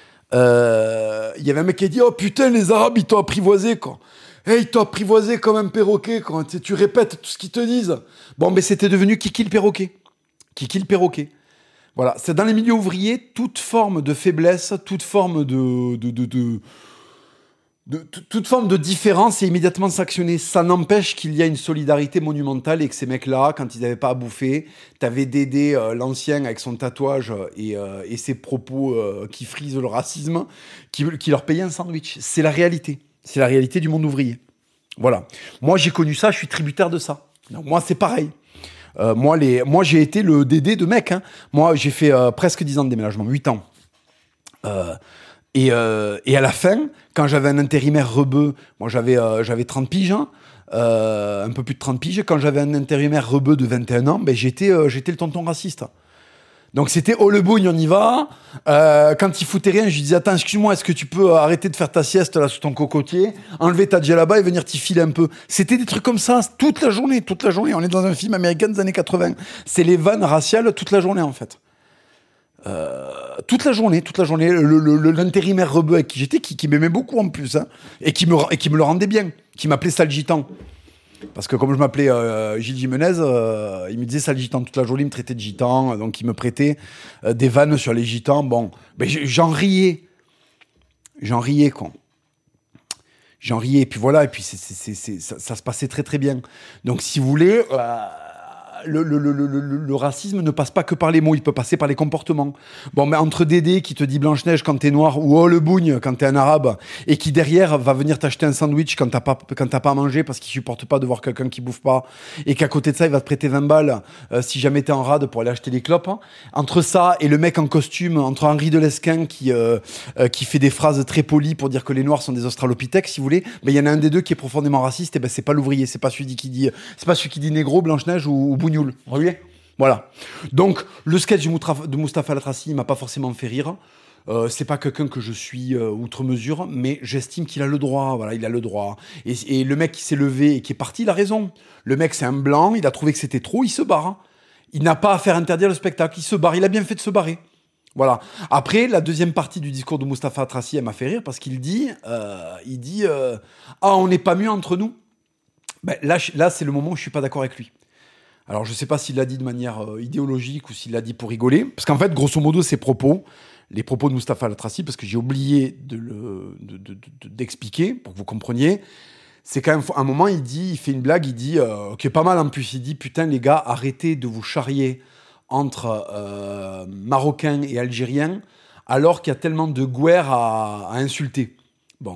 Euh, il y avait un mec qui a dit oh putain les Arabes ils t'ont apprivoisé quoi. Hey, ils t'ont apprivoisé comme un perroquet quand tu, tu répètes tout ce qu'ils te disent. Bon, mais c'était devenu Kiki le perroquet. Kiki le perroquet. Voilà, c'est dans les milieux ouvriers, toute forme de faiblesse, toute forme de, de, de, de, de, de toute forme de différence est immédiatement sanctionnée. Ça n'empêche qu'il y a une solidarité monumentale et que ces mecs-là, quand ils n'avaient pas à bouffer, t'avais Dédé, euh, l'ancien, avec son tatouage et, euh, et ses propos euh, qui frisent le racisme, qui, qui leur payait un sandwich. C'est la réalité. C'est la réalité du monde ouvrier. Voilà. Moi, j'ai connu ça, je suis tributaire de ça. Donc, moi, c'est pareil. Euh, moi, les, moi, j'ai été le Dédé de mec. Hein. Moi, j'ai fait euh, presque dix ans de déménagement, huit ans. Euh, et, euh, et à la fin, quand j'avais un intérimaire rebeu, moi, j'avais, euh, j'avais trente piges, hein, euh, un peu plus de trente piges. Quand j'avais un intérimaire rebeu de vingt et un ans, ben, j'étais, euh, j'étais le tonton raciste. Donc c'était oh le bougne, on y va. Euh, quand il foutait rien, je lui disais attends, excuse-moi, est-ce que tu peux arrêter de faire ta sieste là sous ton cocotier, enlever ta djellaba et venir t'y filer un peu. C'était des trucs comme ça toute la journée, toute la journée. On est dans un film américain des années quatre-vingts. C'est les vannes raciales toute la journée en fait. Euh, toute la journée, toute la journée. Le, le, le, l'intérimaire rebeu avec qui j'étais, qui, qui m'aimait beaucoup en plus, hein, et qui me et qui me le rendait bien, qui m'appelait sale gitan. Parce que comme je m'appelais euh, Gilles Jimenez, euh, il me disait sale gitan toute la journée, il me traitait de gitan, donc il me prêtait euh, des vannes sur les gitans. Bon, ben, j'en riais. J'en riais, quoi. J'en riais, et puis voilà, et puis c'est, c'est, c'est, c'est, ça, ça se passait très très bien. Donc si vous voulez, euh, le, le, le, le, le, le racisme ne passe pas que par les mots, il peut passer par les comportements. Bon, mais entre Dédé qui te dit Blanche-Neige quand t'es noir, ou oh le bougne quand t'es un arabe, et qui derrière va venir t'acheter un sandwich quand t'as pas, quand t'as pas à manger parce qu'il supporte pas de voir quelqu'un qui bouffe pas, et qu'à côté de ça il va te prêter vingt balles euh, si jamais t'es en rade pour aller acheter des clopes, hein. Entre ça et le mec en costume, entre Henri de Lesquin qui, euh, euh, qui fait des phrases très polies pour dire que les noirs sont des australopithèques, si vous voulez, mais il y en a un des deux qui est profondément raciste, et ben c'est pas l'ouvrier, c'est pas celui qui dit, c'est pas celui qui dit négro, Blanche-Neige ou, ou Bougnoul. Vous voyez ? Voilà. Donc, le sketch de Mustapha Latraci, il m'a pas forcément fait rire. Euh, c'est pas quelqu'un que je suis euh, outre mesure, mais j'estime qu'il a le droit. Voilà, il a le droit. Et, et le mec qui s'est levé et qui est parti, il a raison. Le mec, c'est un blanc, il a trouvé que c'était trop, il se barre. Il n'a pas à faire interdire le spectacle, il se barre. Il a bien fait de se barrer. Voilà. Après, la deuxième partie du discours de Mustapha Latraci, elle m'a fait rire parce qu'il dit, euh, il dit, euh, ah, on n'est pas mieux entre nous. Ben, là, là, c'est le moment où je suis pas d'accord avec lui. Alors, je ne sais pas s'il l'a dit de manière euh, idéologique ou s'il l'a dit pour rigoler. Parce qu'en fait, grosso modo, ses propos, les propos de Mustapha Latraci, parce que j'ai oublié de le, de, de, de, d'expliquer, pour que vous compreniez, c'est quand même, à un moment, il dit, il fait une blague, il dit, euh, qui est pas mal en plus, il dit, putain, les gars, arrêtez de vous charrier entre euh, Marocains et Algériens, alors qu'il y a tellement de guerre à, à insulter. Bon.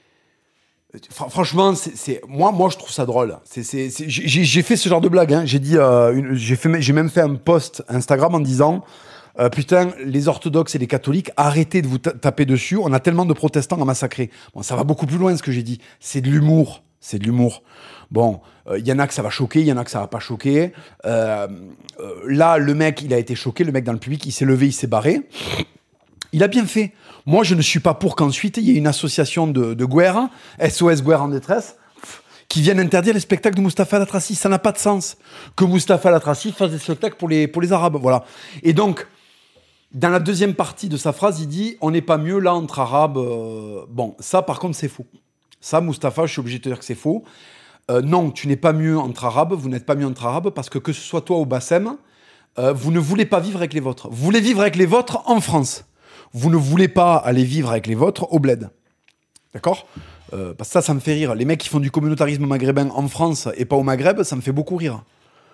Franchement, c'est, c'est moi, moi, je trouve ça drôle. C'est, c'est, c'est, j'ai, j'ai fait ce genre de blague. Hein. J'ai dit, euh, une, j'ai fait, j'ai même fait un post Instagram en disant, euh, putain, les orthodoxes et les catholiques, arrêtez de vous ta- taper dessus. On a tellement de protestants à massacrer. Bon, ça va beaucoup plus loin ce que j'ai dit. C'est de l'humour. C'est de l'humour. Bon, il euh, y en a que ça va choquer, il y en a que ça va pas choquer. Euh, euh, là, le mec, il a été choqué. Le mec dans le public, il s'est levé, il s'est barré. Il a bien fait. Moi, je ne suis pas pour qu'ensuite, il y ait une association de, de guerre, S O S Guerre en détresse, qui vienne interdire les spectacles de Mustapha Latraci. Ça n'a pas de sens que Mustapha Latraci fasse des spectacles pour les, pour les Arabes. Voilà. Et donc, dans la deuxième partie de sa phrase, il dit « On n'est pas mieux là entre Arabes. Euh... » Bon, ça, par contre, c'est faux. Ça, Mustapha, je suis obligé de te dire que c'est faux. Euh, non, tu n'es pas mieux entre Arabes, vous n'êtes pas mieux entre Arabes, parce que que ce soit toi ou Bassem, euh, vous ne voulez pas vivre avec les vôtres. Vous voulez vivre avec les vôtres en France. Vous ne voulez pas aller vivre avec les vôtres au bled. D'accord ? euh, Parce que ça, ça me fait rire. Les mecs qui font du communautarisme maghrébin en France et pas au Maghreb, ça me fait beaucoup rire.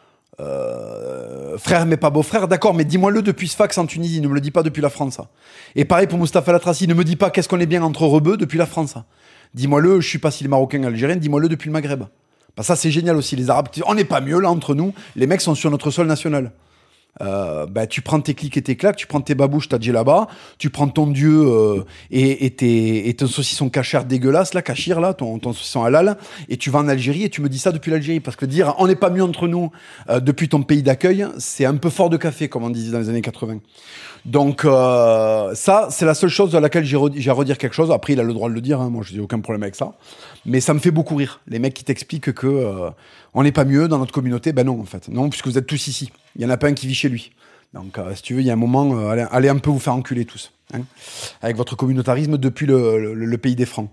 Euh, frère mais pas beau-frère, d'accord, mais dis-moi-le depuis Sfax en Tunisie, ne me le dis pas depuis la France. Et pareil pour Mustapha Latraci, ne me dis pas qu'est-ce qu'on est bien entre rebeux depuis la France. Dis-moi-le, je suis pas si les Marocains algériens, dis-moi-le depuis le Maghreb. Bah, ça c'est génial aussi, les Arabes, on n'est pas mieux là entre nous, les mecs sont sur notre sol national. euh, bah, tu prends tes clics et tes claques, tu prends tes babouches, t'as là-bas, tu prends ton dieu euh, et, et, tes, et ton saucisson cachère dégueulasse, là, cachir, là, ton, ton saucisson halal, et tu vas en Algérie et tu me dis ça depuis l'Algérie. Parce que dire on n'est pas mieux entre nous euh, depuis ton pays d'accueil, c'est un peu fort de café, comme on disait dans les années quatre-vingts. Donc euh, ça, c'est la seule chose à laquelle j'ai, re- j'ai à redire quelque chose. Après, il a le droit de le dire, hein, moi je n'ai aucun problème avec ça. Mais ça me fait beaucoup rire, les mecs qui t'expliquent que euh, on n'est pas mieux dans notre communauté. Ben non, en fait. Non, puisque vous êtes tous ici. Il n'y en a pas un qui vit chez lui. Donc euh, si tu veux, il y a un moment, euh, allez, allez un peu vous faire enculer tous. Hein, avec votre communautarisme depuis le, le, le pays des Francs.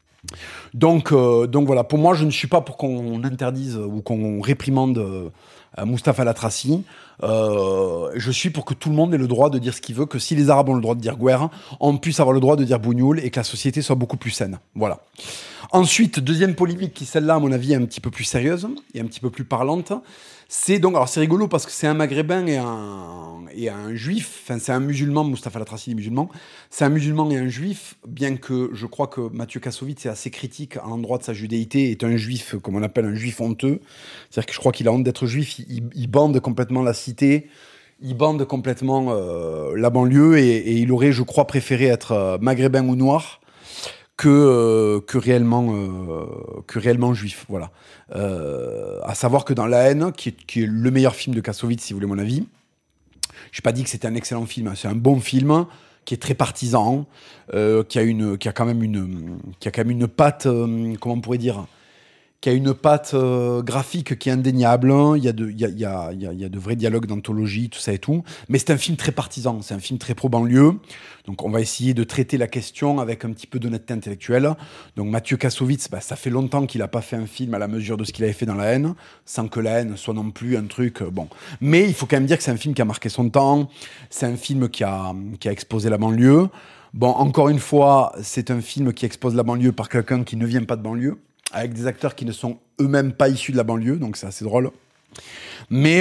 Donc, euh, donc voilà, pour moi, je ne suis pas pour qu'on interdise ou qu'on réprimande euh, Mustapha Latraci. Euh, je suis pour que tout le monde ait le droit de dire ce qu'il veut, que si les Arabes ont le droit de dire guerre, on puisse avoir le droit de dire bougnoul et que la société soit beaucoup plus saine. Voilà. Ensuite, deuxième polémique qui, celle-là, à mon avis, est un petit peu plus sérieuse et un petit peu plus parlante. C'est donc, alors c'est rigolo parce que c'est un maghrébin et un, et un juif, enfin c'est un musulman, Mustapha Latraci est musulman, c'est un musulman et un juif, bien que je crois que Mathieu Kassovitz est assez critique à l'endroit de sa judéité, est un juif, comme on appelle un juif honteux, c'est-à-dire que je crois qu'il a honte d'être juif, il, il bande complètement la cité, il bande complètement euh, la banlieue et, et il aurait, je crois, préféré être euh, maghrébin ou noir que, euh, que, réellement, euh, que réellement juif. Voilà. Euh, à savoir que dans La Haine, qui est, qui est le meilleur film de Kassovitz, si vous voulez mon avis, je n'ai pas dit que c'était un excellent film, hein, c'est un bon film qui est très partisan, euh, qui, a une, qui, a quand même une, qui a quand même une patte, euh, comment on pourrait dire, qui a une patte euh, graphique qui est indéniable. Il y a de, il y a, il y a, il y a, il y a de vrais dialogues d'anthologie, tout ça et tout. Mais c'est un film très partisan, c'est un film très pro-banlieue. Donc on va essayer de traiter la question avec un petit peu d'honnêteté intellectuelle. Donc Mathieu Kassovitz, bah, ça fait longtemps qu'il n'a pas fait un film à la mesure de ce qu'il avait fait dans La Haine, sans que La Haine soit non plus un truc... Euh, bon. Mais il faut quand même dire que c'est un film qui a marqué son temps, c'est un film qui a, qui a exposé la banlieue. Bon, encore une fois, c'est un film qui expose la banlieue par quelqu'un qui ne vient pas de banlieue, avec des acteurs qui ne sont eux-mêmes pas issus de la banlieue, donc c'est assez drôle. Mais,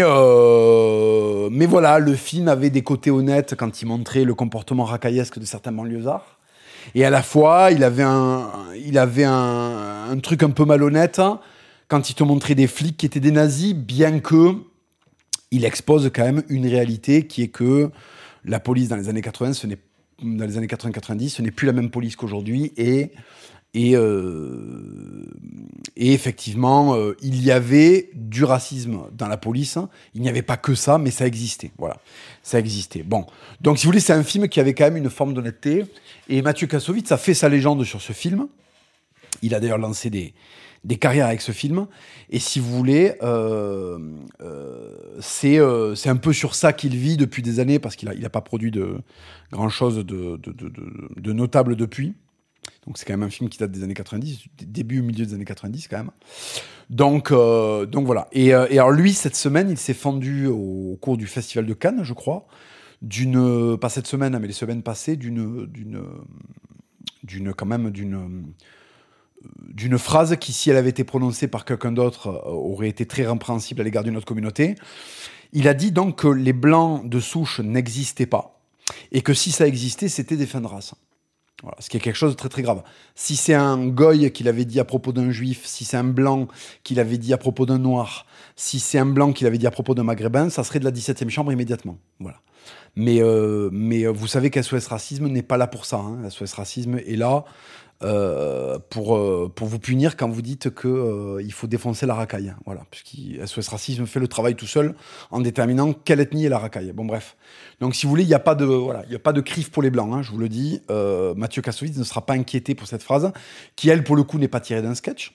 euh, mais voilà, le film avait des côtés honnêtes quand il montrait le comportement racaillesque de certains banlieusards. Et à la fois, il avait un, il avait un, un truc un peu malhonnête quand il te montrait des flics qui étaient des nazis, bien que il expose quand même une réalité qui est que la police dans les années quatre-vingts, ce n'est, dans les années quatre-vingts quatre-vingt-dix, ce n'est plus la même police qu'aujourd'hui, et Et, euh, et effectivement, euh, il y avait du racisme dans la police. Il n'y avait pas que ça, mais ça existait. Voilà, ça existait. Bon, donc si vous voulez, c'est un film qui avait quand même une forme d'honnêteté. Et Mathieu Kassovitz a fait sa légende sur ce film. Il a d'ailleurs lancé des, des carrières avec ce film. Et si vous voulez, euh, euh, c'est, euh, c'est un peu sur ça qu'il vit depuis des années, parce qu'il n'a il a pas produit de grand-chose de, de, de, de, de notable depuis. Donc c'est quand même un film qui date des années quatre-vingt-dix, début ou milieu des années quatre-vingt-dix quand même. Donc, euh, donc voilà. Et, euh, et alors lui, cette semaine, il s'est fendu au, au cours du Festival de Cannes, je crois, d'une, pas cette semaine, mais les semaines passées, d'une, d'une, d'une quand même, d'une, d'une phrase qui, si elle avait été prononcée par quelqu'un d'autre, aurait été très répréhensible à l'égard d'une autre communauté. Il a dit donc que les blancs de souche n'existaient pas, et que si ça existait, c'était des fins de race. Voilà, ce qui est quelque chose de très très grave. Si c'est un goy qui l'avait dit à propos d'un juif, si c'est un blanc qui l'avait dit à propos d'un noir, si c'est un blanc qui l'avait dit à propos d'un maghrébin, ça serait de la dix-septième chambre immédiatement. Voilà. Mais, euh, mais vous savez qu'S O S Racisme n'est pas là pour ça. Hein. S O S Racisme est là euh, pour, euh, pour vous punir quand vous dites qu'il euh, faut défoncer la racaille. Voilà, puisqu'S O S Racisme fait le travail tout seul en déterminant quelle ethnie est la racaille. Bon, bref. Donc, si vous voulez, il n'y a pas de, voilà, il y a pas de crif pour les blancs, hein, je vous le dis. Euh, Mathieu Kassovitz ne sera pas inquiété pour cette phrase, qui, elle, pour le coup, n'est pas tirée d'un sketch.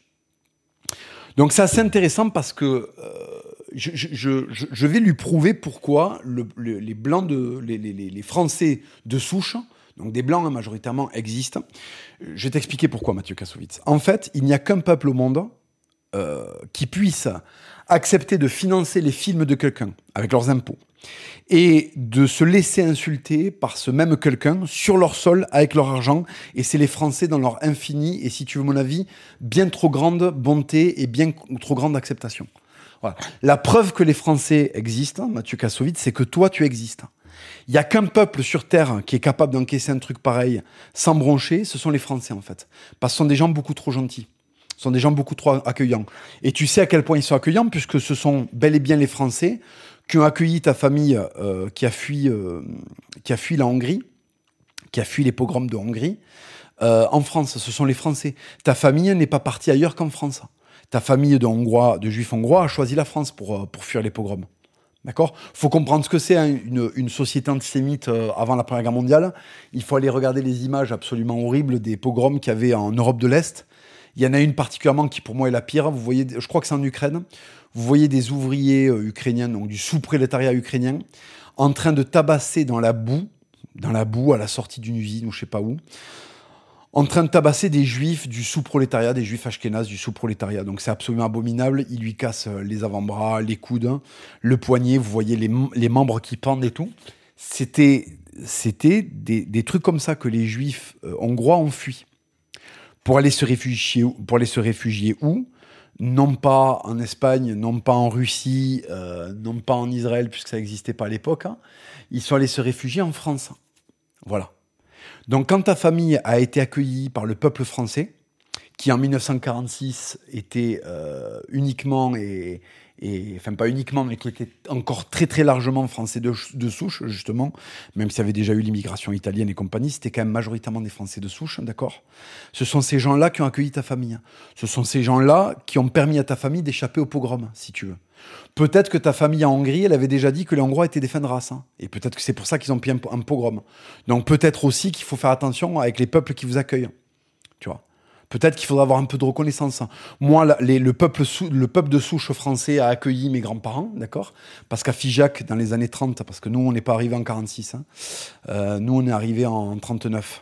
Donc, c'est assez intéressant parce que euh, je, je, je, je vais lui prouver pourquoi le, le, les blancs de, les, les, les Français de souche, donc des blancs hein, majoritairement, existent. Je vais t'expliquer pourquoi, Mathieu Kassovitz. En fait, il n'y a qu'un peuple au monde euh, qui puisse accepter de financer les films de quelqu'un avec leurs impôts et de se laisser insulter par ce même quelqu'un sur leur sol avec leur argent, et c'est les Français dans leur infinie et, si tu veux mon avis, bien trop grande bonté et bien trop grande acceptation. Voilà. La preuve que les Français existent, Mathieu Kassovitz, c'est que toi tu existes. Il n'y a qu'un peuple sur Terre qui est capable d'encaisser un truc pareil sans broncher, ce sont les Français en fait, parce que ce sont des gens beaucoup trop gentils. Ce sont des gens beaucoup trop accueillants. Et tu sais à quel point ils sont accueillants, puisque ce sont bel et bien les Français qui ont accueilli ta famille euh, qui, a fui, euh, qui a fui la Hongrie, qui a fui les pogroms de Hongrie, euh, en France. Ce sont les Français. Ta famille n'est pas partie ailleurs qu'en France. Ta famille de, Hongrois, de Juifs hongrois a choisi la France pour, pour fuir les pogroms. D'accord ? Il faut comprendre ce que c'est, hein, une, une société antisémite euh, avant la Première Guerre mondiale. Il faut aller regarder les images absolument horribles des pogroms qu'il y avait en Europe de l'Est. Il y en a une particulièrement qui, pour moi, est la pire. Vous voyez, je crois que c'est en Ukraine. Vous voyez des ouvriers euh, ukrainiens, donc du sous-prolétariat ukrainien, en train de tabasser dans la boue, dans la boue à la sortie d'une usine ou je sais pas où, en train de tabasser des juifs du sous-prolétariat, des juifs ashkénazes du sous-prolétariat. Donc c'est absolument abominable. Ils lui cassent les avant-bras, les coudes, le poignet. Vous voyez les, les membres qui pendent et tout. C'était, c'était des, des trucs comme ça que les juifs euh, hongrois ont fui. Pour aller se réfugier, pour aller se réfugier où ? Non pas en Espagne, non pas en Russie, euh, non pas en Israël, puisque ça n'existait pas à l'époque. Hein. Ils sont allés se réfugier en France. Voilà. Donc, quand ta famille a été accueillie par le peuple français, qui en dix-neuf cent quarante-six était euh, uniquement, et, et, enfin pas uniquement, mais qui était encore très très largement français de, de souche, justement, même s'il y avait déjà eu l'immigration italienne et compagnie, c'était quand même majoritairement des Français de souche, d'accord ? Ce sont ces gens-là qui ont accueilli ta famille. Ce sont ces gens-là qui ont permis à ta famille d'échapper au pogrom, si tu veux. Peut-être que ta famille en Hongrie, elle avait déjà dit que les Hongrois étaient des fins de race. Hein. Et peut-être que c'est pour ça qu'ils ont pris un, un pogrom. Donc peut-être aussi qu'il faut faire attention avec les peuples qui vous accueillent. Tu vois ? Peut-être qu'il faudra avoir un peu de reconnaissance. Moi, la, les, le, peuple sou, le peuple de souche français a accueilli mes grands-parents, d'accord ? Parce qu'à Figeac, dans les années trente, parce que nous, on n'est pas arrivés en quarante-six. Hein, euh, nous, on est arrivés en trente-neuf.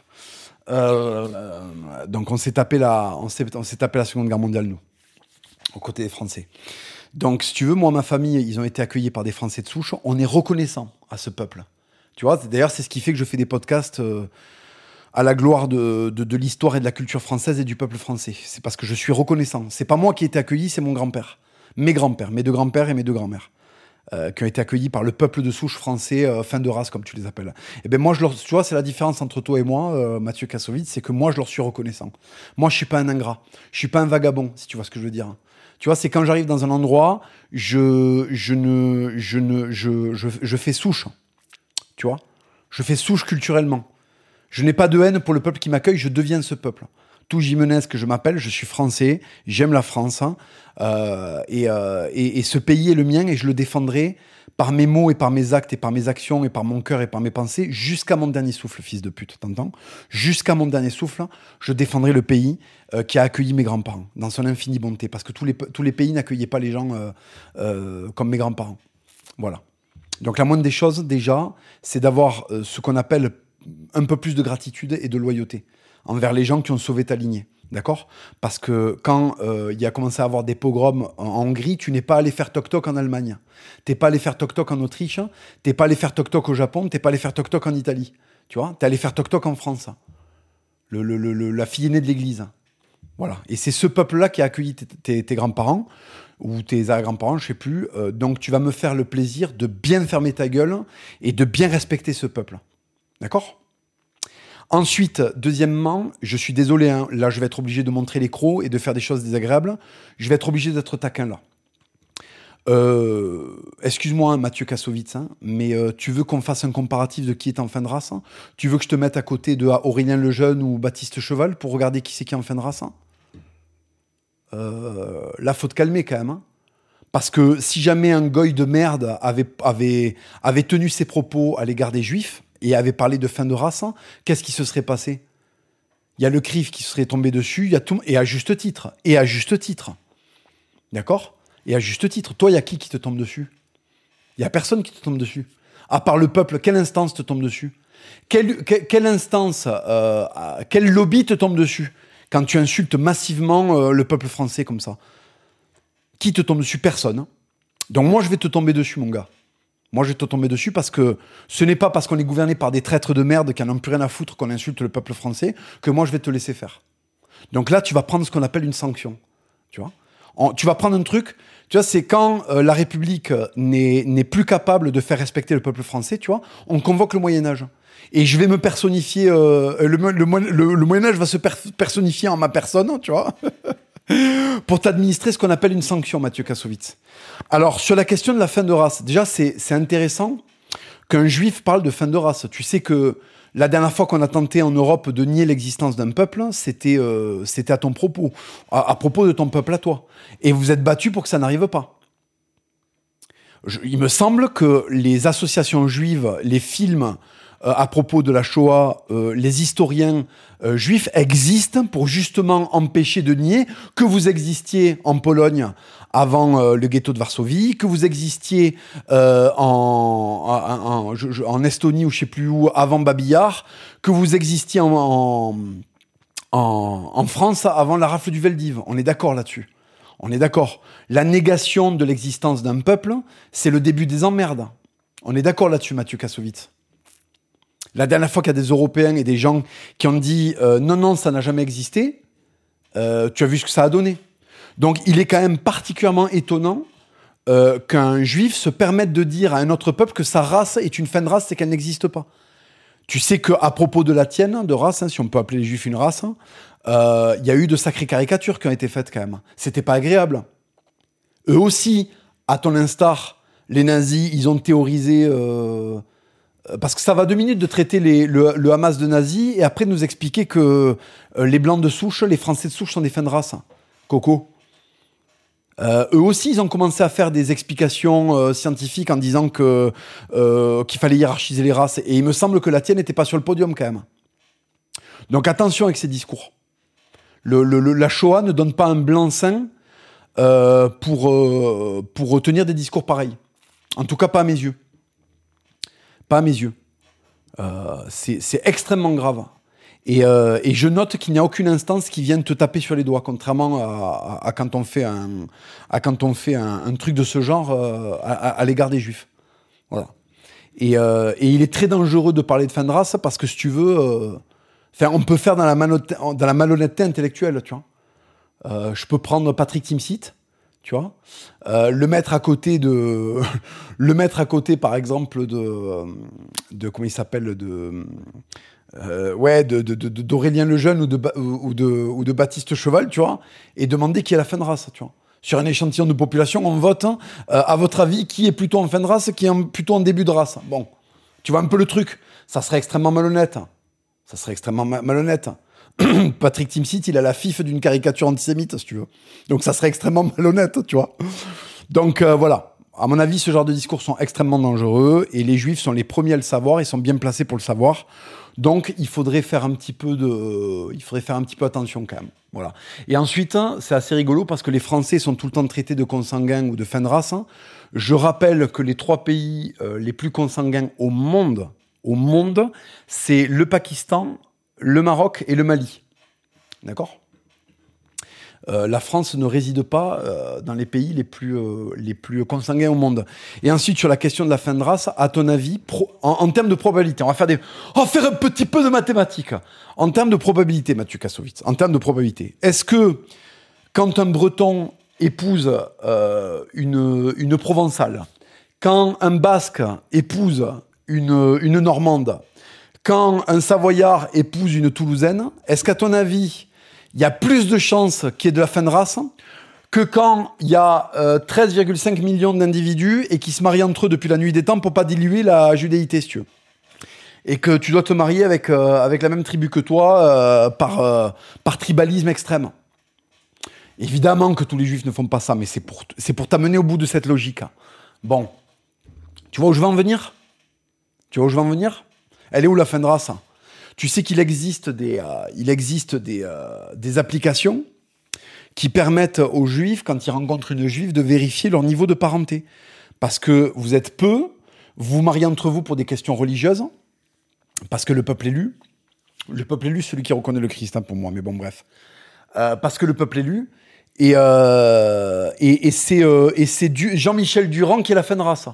Euh, euh, donc on s'est tapé la, on s'est, on s'est tapé la Seconde Guerre mondiale, nous, aux côtés des Français. Donc, si tu veux, moi, ma famille, ils ont été accueillis par des Français de souche. On est reconnaissant à ce peuple. Tu vois, d'ailleurs, c'est ce qui fait que je fais des podcasts euh, à la gloire de, de, de l'histoire et de la culture française et du peuple français. C'est parce que je suis reconnaissant. C'est pas moi qui ai été accueilli, c'est mon grand-père. Mes grands-pères, mes deux grands-pères et mes deux grands-mères. Euh, qui ont été accueillis par le peuple de souche français, euh, fin de race, comme tu les appelles. Et ben moi, je leur, tu vois, c'est la différence entre toi et moi, euh, Mathieu Kassovitz, c'est que moi, je leur suis reconnaissant. Moi, je suis pas un ingrat. Je suis pas un vagabond, si tu vois ce que je veux dire. Tu vois, c'est quand j'arrive dans un endroit, je, je ne, je ne, je, je, je fais souche. Tu vois, je fais souche culturellement. Je n'ai pas de haine pour le peuple qui m'accueille, je deviens ce peuple. Tout Jimenez que je m'appelle, je suis français, j'aime la France, hein, euh, et, euh, et, et ce pays est le mien et je le défendrai par mes mots et par mes actes et par mes actions et par mon cœur et par mes pensées jusqu'à mon dernier souffle, fils de pute, t'entends ? Jusqu'à mon dernier souffle, je défendrai le pays euh, qui a accueilli mes grands-parents dans son infinie bonté, parce que tous les, tous les pays n'accueillaient pas les gens euh, euh, comme mes grands-parents. Voilà. Donc la moindre des choses, déjà, c'est d'avoir euh, ce qu'on appelle un peu plus de gratitude et de loyauté envers les gens qui ont sauvé ta lignée, d'accord ? Parce que quand euh, il y a commencé à avoir des pogroms en, en Hongrie, tu n'es pas allé faire toc-toc en Allemagne, t'es pas allé faire toc-toc en Autriche, t'es pas allé faire toc-toc au Japon, t'es pas allé faire toc-toc en Italie, tu vois ? T'es allé faire toc-toc en France, le, le, le, le, la fille aînée de l'église. Voilà. Et c'est ce peuple-là qui a accueilli tes, tes, tes grands-parents, ou tes grands-parents, je sais plus. Euh, donc tu vas me faire le plaisir de bien fermer ta gueule et de bien respecter ce peuple. D'accord ? Ensuite, deuxièmement, je suis désolé, hein, là je vais être obligé de montrer les crocs et de faire des choses désagréables. Je vais être obligé d'être taquin là. Euh, excuse-moi, hein, Mathieu Kassovitz, hein, mais euh, tu veux qu'on fasse un comparatif de qui est en fin de race, hein ? Tu veux que je te mette à côté de Aurélien Lejeune ou Baptiste Cheval pour regarder qui c'est qui est en fin de race, hein ? euh, Là, faut te calmer quand même. Hein, parce que si jamais un goy de merde avait, avait, avait tenu ses propos à l'égard des Juifs, et avait parlé de fin de race, hein, qu'est-ce qui se serait passé ? Il y a le C R I F qui serait tombé dessus, il y a tout, et à juste titre. Et à juste titre. D'accord ? Et à juste titre. Toi, il y a qui qui te tombe dessus ? Il n'y a personne qui te tombe dessus. À part le peuple, quelle instance te tombe dessus ? Quelle, quelle, quelle instance, euh, quel lobby te tombe dessus quand tu insultes massivement euh, le peuple français comme ça ? Qui te tombe dessus ? Personne. Donc moi, je vais te tomber dessus, mon gars. Moi, je vais te tomber dessus parce que ce n'est pas parce qu'on est gouverné par des traîtres de merde qui n'en ont plus rien à foutre qu'on insulte le peuple français que moi, je vais te laisser faire. Donc là, tu vas prendre ce qu'on appelle une sanction. Tu vois ? En, tu vas prendre un truc, tu vois, c'est quand euh, la République n'est, n'est plus capable de faire respecter le peuple français, tu vois, on convoque le Moyen-Âge. Et je vais me personnifier, euh, le, le, le, le Moyen-Âge va se per- personnifier en ma personne, tu vois. pour t'administrer ce qu'on appelle une sanction, Mathieu Kassovitz. Alors, sur la question de la fin de race, déjà, c'est, c'est intéressant qu'un juif parle de fin de race. Tu sais que la dernière fois qu'on a tenté en Europe de nier l'existence d'un peuple, c'était, euh, c'était à ton propos, à, à propos de ton peuple à toi. Et vous êtes battu pour que ça n'arrive pas. Je, il me semble que les associations juives, les films euh, à propos de la Shoah, euh, les historiens euh, juifs existent pour justement empêcher de nier que vous existiez en Pologne avant euh, le ghetto de Varsovie, que vous existiez euh, en, en, en, je, en Estonie ou je sais plus où avant Babillard, que vous existiez en, en, en, en France avant la rafle du Veldiv. On est d'accord là-dessus. On est d'accord. La négation de l'existence d'un peuple, c'est le début des emmerdes. On est d'accord là-dessus, Mathieu Kassovitz. La dernière fois qu'il y a des Européens et des gens qui ont dit euh, non, non, ça n'a jamais existé, euh, tu as vu ce que ça a donné. Donc, il est quand même particulièrement étonnant euh, qu'un juif se permette de dire à un autre peuple que sa race est une fin de race, c'est qu'elle n'existe pas. Tu sais qu'à propos de la tienne, de race, hein, si on peut appeler les juifs une race, il euh, y a eu de sacrées caricatures qui ont été faites quand même. C'était pas agréable. Eux aussi, à ton instar, les nazis, ils ont théorisé... Euh, parce que ça va deux minutes de traiter les, le, le Hamas de nazis et après de nous expliquer que euh, les blancs de souche, les Français de souche sont des fins de race. Coco. Euh, eux aussi, ils ont commencé à faire des explications euh, scientifiques en disant que, euh, qu'il fallait hiérarchiser les races. Et il me semble que la tienne n'était pas sur le podium quand même. Donc attention avec ces discours. Le, le, le, la Shoah ne donne pas un blanc-seing euh, pour, euh, pour retenir des discours pareils. En tout cas, pas à mes yeux. Pas à mes yeux. Euh, c'est, c'est extrêmement grave. Et, euh, et je note qu'il n'y a aucune instance qui vienne te taper sur les doigts, contrairement à, à, à quand on fait un, à quand on fait un, un truc de ce genre euh, à, à l'égard des Juifs. Voilà. Et, euh, et il est très dangereux de parler de fin de race parce que si tu veux, euh, on peut faire dans la, manoté- dans la malhonnêteté intellectuelle, tu vois. Euh, je peux prendre Patrick Timsit, tu vois, euh, le mettre à côté de, le mettre à côté, par exemple, de, de comment il s'appelle, de, euh, ouais, de, de, de, d'Aurélien Lejeune ou de, ou de, ou de Baptiste Cheval, tu vois, et demander qui est la fin de race, tu vois. Sur un échantillon de population, on vote. Hein, euh, à votre avis, qui est plutôt en fin de race, qui est en, plutôt en début de race. Bon, tu vois un peu le truc. Ça serait extrêmement malhonnête. Ça serait extrêmement ma- malhonnête. Patrick Timsit, il a la fif d'une caricature antisémite, si tu veux. Donc ça serait extrêmement malhonnête, tu vois. Donc euh, voilà. À mon avis, ce genre de discours sont extrêmement dangereux et les Juifs sont les premiers à le savoir, ils sont bien placés pour le savoir. Donc il faudrait faire un petit peu de, euh, il faudrait faire un petit peu attention quand même. Voilà. Et ensuite, c'est assez rigolo parce que les Français sont tout le temps traités de consanguins ou de fin de race. Je rappelle que les trois pays euh, les plus consanguins au monde, au monde, c'est le Pakistan, le Maroc et le Mali. D'accord ? Euh, la France ne réside pas euh, dans les pays les plus, euh, les plus consanguins au monde. Et ensuite, sur la question de la fin de race, à ton avis, pro- en, en termes de probabilité, on va faire des, on va faire un petit peu de mathématiques. En termes de probabilité, Mathieu Kassovitz, en termes de probabilité, est-ce que quand un Breton épouse euh, une, une Provençale, quand un Basque épouse une, une Normande, quand un Savoyard épouse une Toulousaine, est-ce qu'à ton avis, il y a plus de chances qu'il y ait de la fin de race que quand il y a euh, treize virgule cinq millions d'individus et qui se marient entre eux depuis la nuit des temps pour pas diluer la judéité, si tu veux. Et que tu dois te marier avec, euh, avec la même tribu que toi euh, par, euh, par tribalisme extrême. Évidemment que tous les Juifs ne font pas ça, mais c'est pour, c'est pour t'amener au bout de cette logique. Bon. Tu vois où je vais en venir ? Tu vois où je vais en venir ? Elle est où la fin de race ? Tu sais qu'il existe des, euh, il existe des, euh, des applications qui permettent aux Juifs, quand ils rencontrent une Juive, de vérifier leur niveau de parenté. Parce que vous êtes peu, vous vous mariez entre vous pour des questions religieuses, parce que le peuple élu, le peuple élu, celui qui reconnaît le Christ, hein, pour moi, mais bon, bref. Euh, parce que le peuple élu, et, euh, et, et c'est, euh, et c'est du, Jean-Michel Durand qui est la fin de race.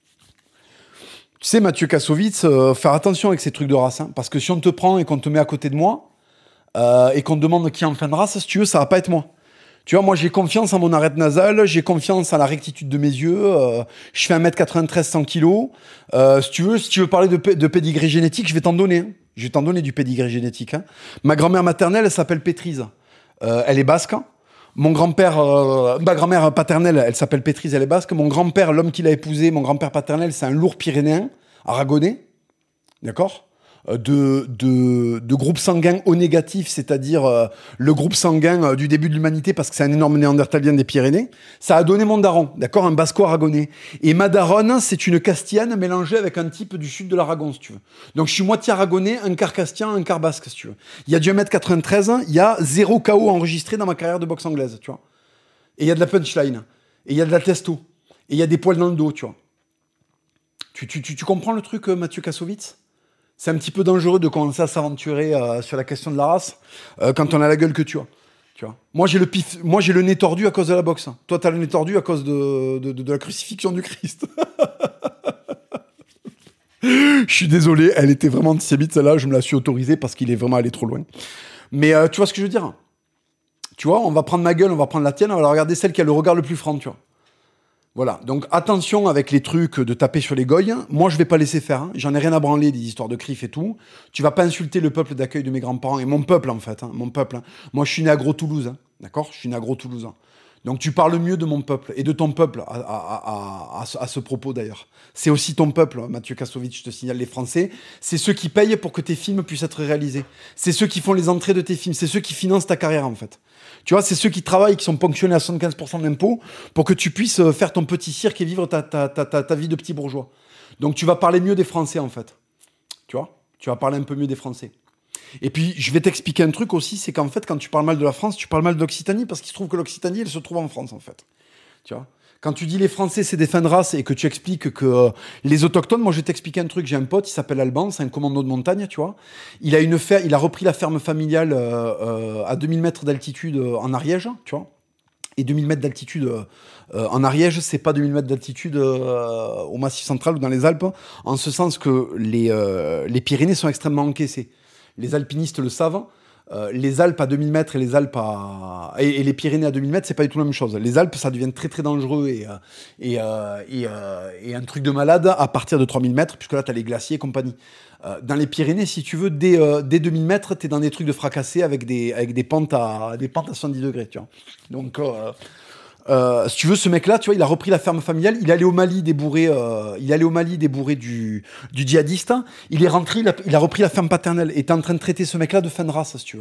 Tu sais, Mathieu Kassovitz, euh, faire attention avec ces trucs de race, hein, parce que si on te prend et qu'on te met à côté de moi, euh, et qu'on te demande qui est en fin de race, si tu veux, ça va pas être moi. Tu vois, moi, j'ai confiance en mon arête nasale, j'ai confiance en la rectitude de mes yeux, euh, je fais un mètre quatre-vingt-treize, cent kilos. Euh, si tu veux, si tu veux parler de, p- de pédigré génétique, je vais t'en donner. Hein. Je vais t'en donner du pédigré génétique. Hein. Ma grand-mère maternelle, elle s'appelle Pétrise. Euh, elle est basque. Hein. Mon grand-père, euh, ma grand-mère paternelle, elle s'appelle Pétrise, elle est basque. Mon grand-père, l'homme qui l'a épousé, mon grand-père paternel, c'est un lourd pyrénéen, aragonais, d'accord, euh, de, de, de groupe sanguin O négatif, c'est-à-dire euh, le groupe sanguin euh, du début de l'humanité, parce que c'est un énorme néandertalien des Pyrénées. Ça a donné mon daron, d'accord, un basco-aragonais. Et ma daronne, c'est une castillane mélangée avec un type du sud de l'Aragon, si tu veux. Donc je suis moitié aragonais, un quart castillan, un quart basque, si tu veux. Il y a du un mètre quatre-vingt-treize, il y a zéro K O enregistré dans ma carrière de boxe anglaise, tu vois. Et il y a de la punchline, et il y a de la testo, et il y a des poils dans le dos, tu vois. Tu, tu, tu, tu comprends le truc, euh, Mathieu Kassovitz ? C'est un petit peu dangereux de commencer à s'aventurer euh, sur la question de la race euh, quand on a la gueule que tu as. Tu vois. Moi, j'ai le pif, moi, j'ai le nez tordu à cause de la boxe. Toi, t'as le nez tordu à cause de, de, de, de la crucifixion du Christ. Je suis désolé, elle était vraiment antisémite, celle-là. Je me la suis autorisée parce qu'il est vraiment allé trop loin. Mais euh, tu vois ce que je veux dire ? Tu vois, on va prendre ma gueule, on va prendre la tienne, on va regarder celle qui a le regard le plus franc, tu vois. Voilà, donc attention avec les trucs de taper sur les goyes. Moi, je vais pas laisser faire. Hein. J'en ai rien à branler des histoires de crif et tout. Tu vas pas insulter le peuple d'accueil de mes grands-parents et mon peuple en fait. Hein, mon peuple. Hein. Moi, je suis né à Gros-Toulouse, hein, d'accord ? Je suis né à Gros-Toulouse. Hein. Donc tu parles mieux de mon peuple et de ton peuple à, à, à, à, à, ce, à ce propos d'ailleurs. C'est aussi ton peuple, Mathieu Kassovitz, je te signale, les Français. C'est ceux qui payent pour que tes films puissent être réalisés. C'est ceux qui font les entrées de tes films. C'est ceux qui financent ta carrière en fait. Tu vois, c'est ceux qui travaillent, qui sont ponctionnés à soixante-quinze pour cent d'impôts pour que tu puisses faire ton petit cirque et vivre ta, ta, ta, ta, ta vie de petit bourgeois. Donc tu vas parler mieux des Français en fait. Tu vois ? Tu vas parler un peu mieux des Français. Et puis, je vais t'expliquer un truc aussi, c'est qu'en fait, quand tu parles mal de la France, tu parles mal de l'Occitanie, parce qu'il se trouve que l'Occitanie, elle se trouve en France, en fait. Tu vois ? Quand tu dis les Français, c'est des fins de race, et que tu expliques que euh, les autochtones, moi, je vais t'expliquer un truc. J'ai un pote, il s'appelle Alban, c'est un commando de montagne, tu vois. Il a, une fer- il a repris la ferme familiale euh, euh, à deux mille mètres d'altitude euh, en Ariège, tu vois. Et deux mille mètres d'altitude euh, euh, en Ariège, c'est pas deux mille mètres d'altitude euh, au Massif central ou dans les Alpes, en ce sens que les, euh, les Pyrénées sont extrêmement encaissées. Les alpinistes le savent. Euh, les Alpes à deux mille mètres et les Alpes à... et, et les Pyrénées à deux mille mètres, c'est pas du tout la même chose. Les Alpes, ça devient très très dangereux et, euh, et, euh, et, euh, et un truc de malade à partir de trois mille mètres, puisque là, t'as les glaciers et compagnie. Euh, dans les Pyrénées, si tu veux, dès, euh, dès deux mille mètres, t'es dans des trucs de fracassés avec des, avec des pentes à, des pentes à soixante-dix degrés, tu vois. Donc, euh, Euh, si tu veux, ce mec-là, tu vois, il a repris la ferme familiale. Il est allé au Mali débourrer, euh, il est allé au Mali débourrer du, du djihadiste. Il est rentré, il a, il a repris la ferme paternelle. Et t'es en train de traiter ce mec-là de fin de race, si tu veux.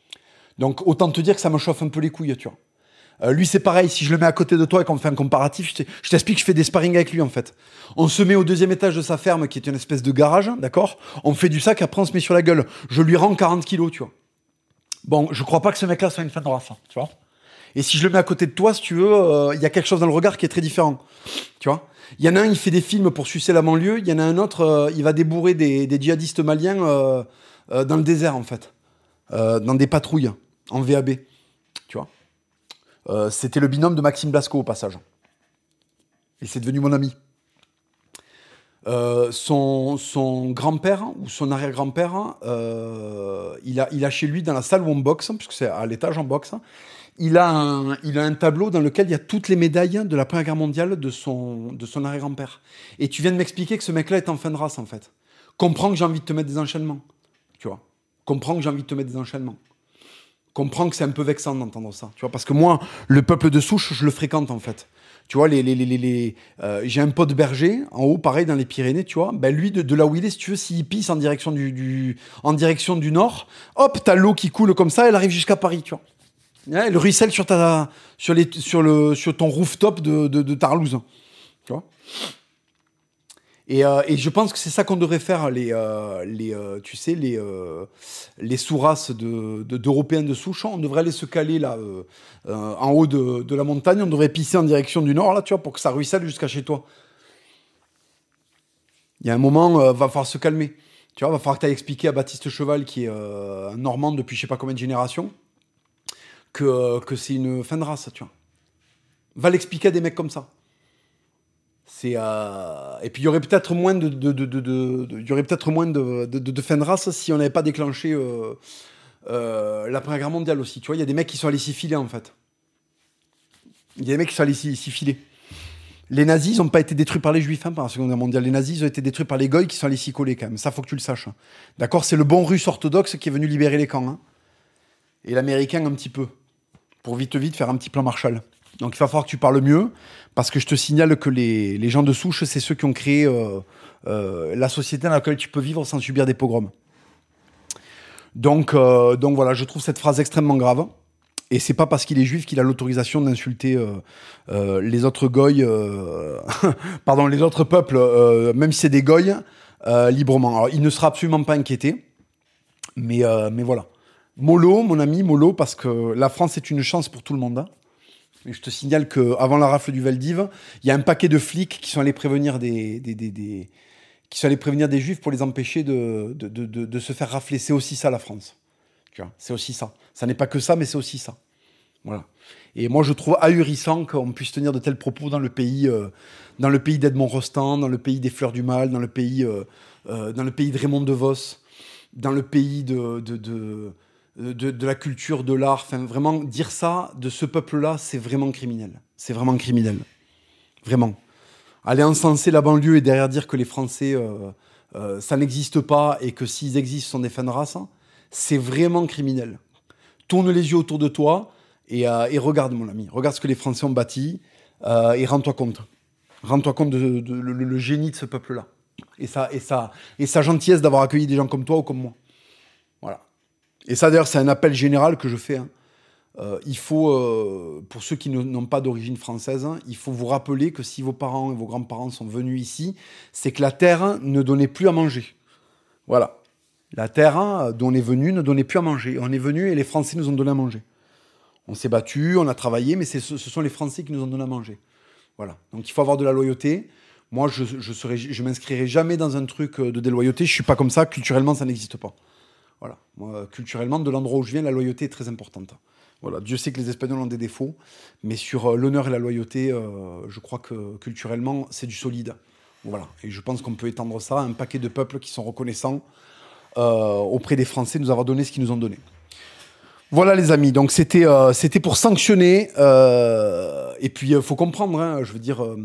Donc, autant te dire que ça me chauffe un peu les couilles, tu vois. Euh, lui, c'est pareil. Si je le mets à côté de toi et qu'on fait un comparatif, je, je t'explique, je fais des sparring avec lui, en fait. On se met au deuxième étage de sa ferme, qui est une espèce de garage, d'accord? On fait du sac, après on se met sur la gueule. Je lui rends quarante kilos, tu vois. Bon, je crois pas que ce mec-là soit une fin de race, hein, tu vois. Et si je le mets à côté de toi, si tu veux, il euh, y a quelque chose dans le regard qui est très différent. Tu vois ? Il y en a un, il fait des films pour sucer la banlieue. Il y en a un autre, euh, il va débourrer des, des djihadistes maliens euh, euh, dans le désert, en fait. Euh, dans des patrouilles, en V A B. Tu vois ? euh, C'était le binôme de Maxime Blasco, au passage. Et c'est devenu mon ami. Euh, son, son grand-père, ou son arrière-grand-père, euh, il, a, il a chez lui, dans la salle où on boxe, puisque c'est à l'étage en boxe, Il a, un, il a un tableau dans lequel il y a toutes les médailles de la Première Guerre mondiale de son, de son arrière-grand-père. Et tu viens de m'expliquer que ce mec-là est en fin de race, en fait. Comprends que j'ai envie de te mettre des enchaînements. Tu vois. Comprends que j'ai envie de te mettre des enchaînements. Comprends que c'est un peu vexant d'entendre ça. Tu vois. Parce que moi, le peuple de souche, je le fréquente, en fait. Tu vois, les, les, les, les, les, euh, j'ai un pote berger, en haut, pareil, dans les Pyrénées, tu vois. Ben lui, de, de là où il est, si tu veux, s'il pisse en direction du, du, en direction du nord, hop, t'as l'eau qui coule comme ça, elle arrive jusqu'à Paris, tu vois. Ouais, elle ruisselle sur, ta, sur, les, sur, le, sur ton rooftop de, de, de Tarlouse. Tu vois ? Et, euh, et je pense que c'est ça qu'on devrait faire, les, euh, les, euh, tu sais, les, euh, les sous-races de, de, d'Européens de souche. On devrait aller se caler là, euh, euh, en haut de, de la montagne. On devrait pisser en direction du nord, là, tu vois, pour que ça ruisselle jusqu'à chez toi. Il y a un moment, euh, va falloir se calmer. Tu vois, va falloir que tu ailles expliquer à Baptiste Cheval, qui est euh, un Normand depuis je sais pas combien de générations, que, euh, que c'est une fin de race, tu vois. Va l'expliquer à des mecs comme ça. C'est, euh... Et puis il y aurait peut-être moins de, de, de, de, de, de... Il y aurait peut-être moins de, de, de, de fin de race si on n'avait pas déclenché euh, euh, la Première Guerre mondiale aussi. Tu vois, il y a des mecs qui sont allés s'y filer, en fait. Il y a des mecs qui sont allés s'y, s'y filer. Les nazis, ils n'ont pas été détruits par les juifs hein, pendant la Seconde Guerre mondiale. Les nazis, ils ont été détruits par les goïs qui sont allés s'y coller, quand même. Ça, faut que tu le saches. D'accord ? C'est le bon russe orthodoxe qui est venu libérer les camps. Hein. Et l'américain, un petit peu. pour vite vite faire un petit plan Marshall. Donc il va falloir que tu parles mieux, parce que je te signale que les, les gens de souche, c'est ceux qui ont créé euh, euh, la société dans laquelle tu peux vivre sans subir des pogroms. Donc, euh, donc voilà, je trouve cette phrase extrêmement grave. Et c'est pas parce qu'il est juif qu'il a l'autorisation d'insulter euh, euh, les autres goy, euh, pardon, les autres peuples, euh, même si c'est des goy, euh, librement. Alors il ne sera absolument pas inquiété, mais, euh, mais voilà. Mollo, mon ami, mollo, parce que la France est une chance pour tout le monde. Hein. Et je te signale qu'avant la rafle du Vel-d'Hiv, il y a un paquet de flics qui sont allés prévenir des, des, des, des, qui sont allés prévenir des juifs pour les empêcher de, de, de, de, de se faire rafler. C'est aussi ça, la France. Tu vois, c'est aussi ça. Ça n'est pas que ça, mais c'est aussi ça. Voilà. Et moi, je trouve ahurissant qu'on puisse tenir de tels propos dans le pays, euh, dans le pays d'Edmond Rostand, dans le pays des Fleurs du Mal, dans le pays, euh, euh, dans le pays de Raymond DeVos, dans le pays de... de, de De, de la culture, de l'art, enfin vraiment dire ça de ce peuple-là, c'est vraiment criminel. C'est vraiment criminel, vraiment. Aller encenser la banlieue et derrière dire que les Français, euh, euh, ça n'existe pas et que s'ils existent, ce sont des fins de race, hein, c'est vraiment criminel. Tourne les yeux autour de toi et, euh, et regarde, mon ami, regarde ce que les Français ont bâti euh, et rends-toi compte, rends-toi compte de, de, de le, le génie de ce peuple-là et sa et ça et sa gentillesse d'avoir accueilli des gens comme toi ou comme moi. Voilà. Et ça, d'ailleurs, c'est un appel général que je fais. Hein. Euh, il faut, euh, pour ceux qui n'ont pas d'origine française, hein, il faut vous rappeler que si vos parents et vos grands-parents sont venus ici, c'est que la terre ne donnait plus à manger. Voilà. La terre dont on est venu ne donnait plus à manger. On est venu et les Français nous ont donné à manger. On s'est battu, on a travaillé, mais c'est, ce sont les Français qui nous ont donné à manger. Voilà. Donc il faut avoir de la loyauté. Moi, je je, serai, je m'inscrirai jamais dans un truc de déloyauté. Je suis pas comme ça. Culturellement, ça n'existe pas. Voilà. Moi, culturellement, de l'endroit où je viens, la loyauté est très importante. Voilà. Dieu sait que les Espagnols ont des défauts, mais sur euh, l'honneur et la loyauté, euh, je crois que culturellement, c'est du solide. Voilà. Et je pense qu'on peut étendre ça à un paquet de peuples qui sont reconnaissants euh, auprès des Français de nous avoir donné ce qu'ils nous ont donné. Voilà, les amis. Donc, c'était, euh, c'était pour sanctionner. Euh, et puis, il euh, faut comprendre, hein, je veux dire... Euh,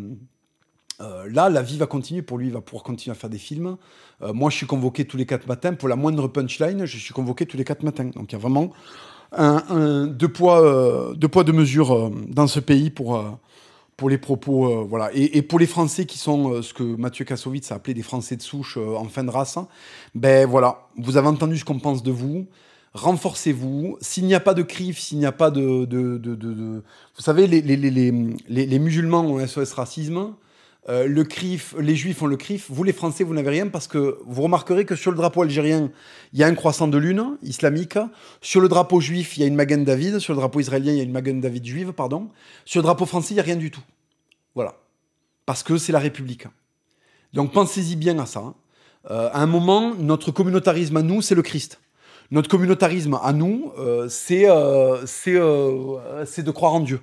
Euh, là, la vie va continuer pour lui, il va pouvoir continuer à faire des films. Euh, moi, je suis convoqué tous les quatre matins. Pour la moindre punchline, je suis convoqué tous les quatre matins. Donc, il y a vraiment un, un, deux, poids, euh, deux poids, deux mesures euh, dans ce pays pour, euh, pour les propos. Euh, voilà. Et, et pour les Français qui sont euh, ce que Mathieu Kassovitz a appelé des Français de souche euh, en fin de race, hein, ben voilà, vous avez entendu ce qu'on pense de vous. Renforcez-vous. S'il n'y a pas de C R I F, s'il n'y a pas de... de, de, de, de... Vous savez, les, les, les, les, les, les musulmans ont S O S Racisme. Euh, le C R I F, les Juifs ont le C R I F. Vous, les Français, vous n'avez rien parce que vous remarquerez que sur le drapeau algérien, il y a un croissant de lune islamique. Sur le drapeau juif, il y a une Magen David. Sur le drapeau israélien, il y a une Magen David juive, pardon. Sur le drapeau français, il n'y a rien du tout. Voilà. Parce que c'est la République. Donc pensez-y bien à ça. Hein. Euh, à un moment, notre communautarisme à nous, c'est le Christ. Notre communautarisme à nous, euh, c'est, euh, c'est, euh, c'est de croire en Dieu.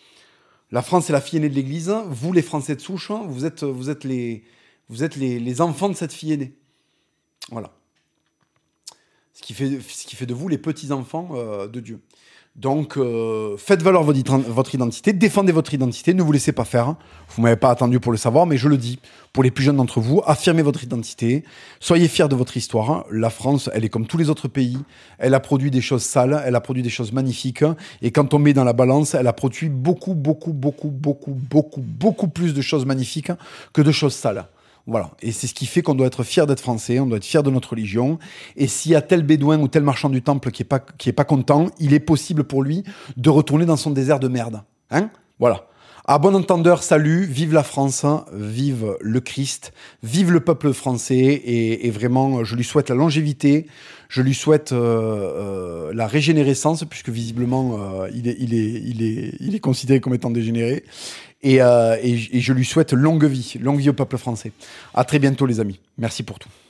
La France est la fille aînée de l'Église. Vous, les Français de souche, vous êtes, vous êtes, les, vous êtes les, les enfants de cette fille aînée. Voilà. Ce qui fait, ce qui fait de vous les petits-enfants euh, de Dieu. Donc, euh, faites valoir votre, votre identité, défendez votre identité, ne vous laissez pas faire. Vous ne m'avez pas attendu pour le savoir, mais je le dis. Pour les plus jeunes d'entre vous, affirmez votre identité, soyez fiers de votre histoire. La France, elle est comme tous les autres pays. Elle a produit des choses sales, elle a produit des choses magnifiques. Et quand on met dans la balance, elle a produit beaucoup, beaucoup, beaucoup, beaucoup, beaucoup, beaucoup plus de choses magnifiques que de choses sales. Voilà. Et c'est ce qui fait qu'on doit être fier d'être français, on doit être fier de notre religion. Et s'il y a tel bédouin ou tel marchand du temple qui est pas, qui est pas content, il est possible pour lui de retourner dans son désert de merde. Hein? Voilà. À bon entendeur, salut, vive la France, vive le Christ, vive le peuple français. Et, et vraiment, je lui souhaite la longévité, je lui souhaite euh, euh, la régénérescence, puisque visiblement, euh, il, est, il, est, il, est, il est considéré comme étant dégénéré. Et, euh, et, et je lui souhaite longue vie, longue vie au peuple français. À très bientôt, les amis. Merci pour tout.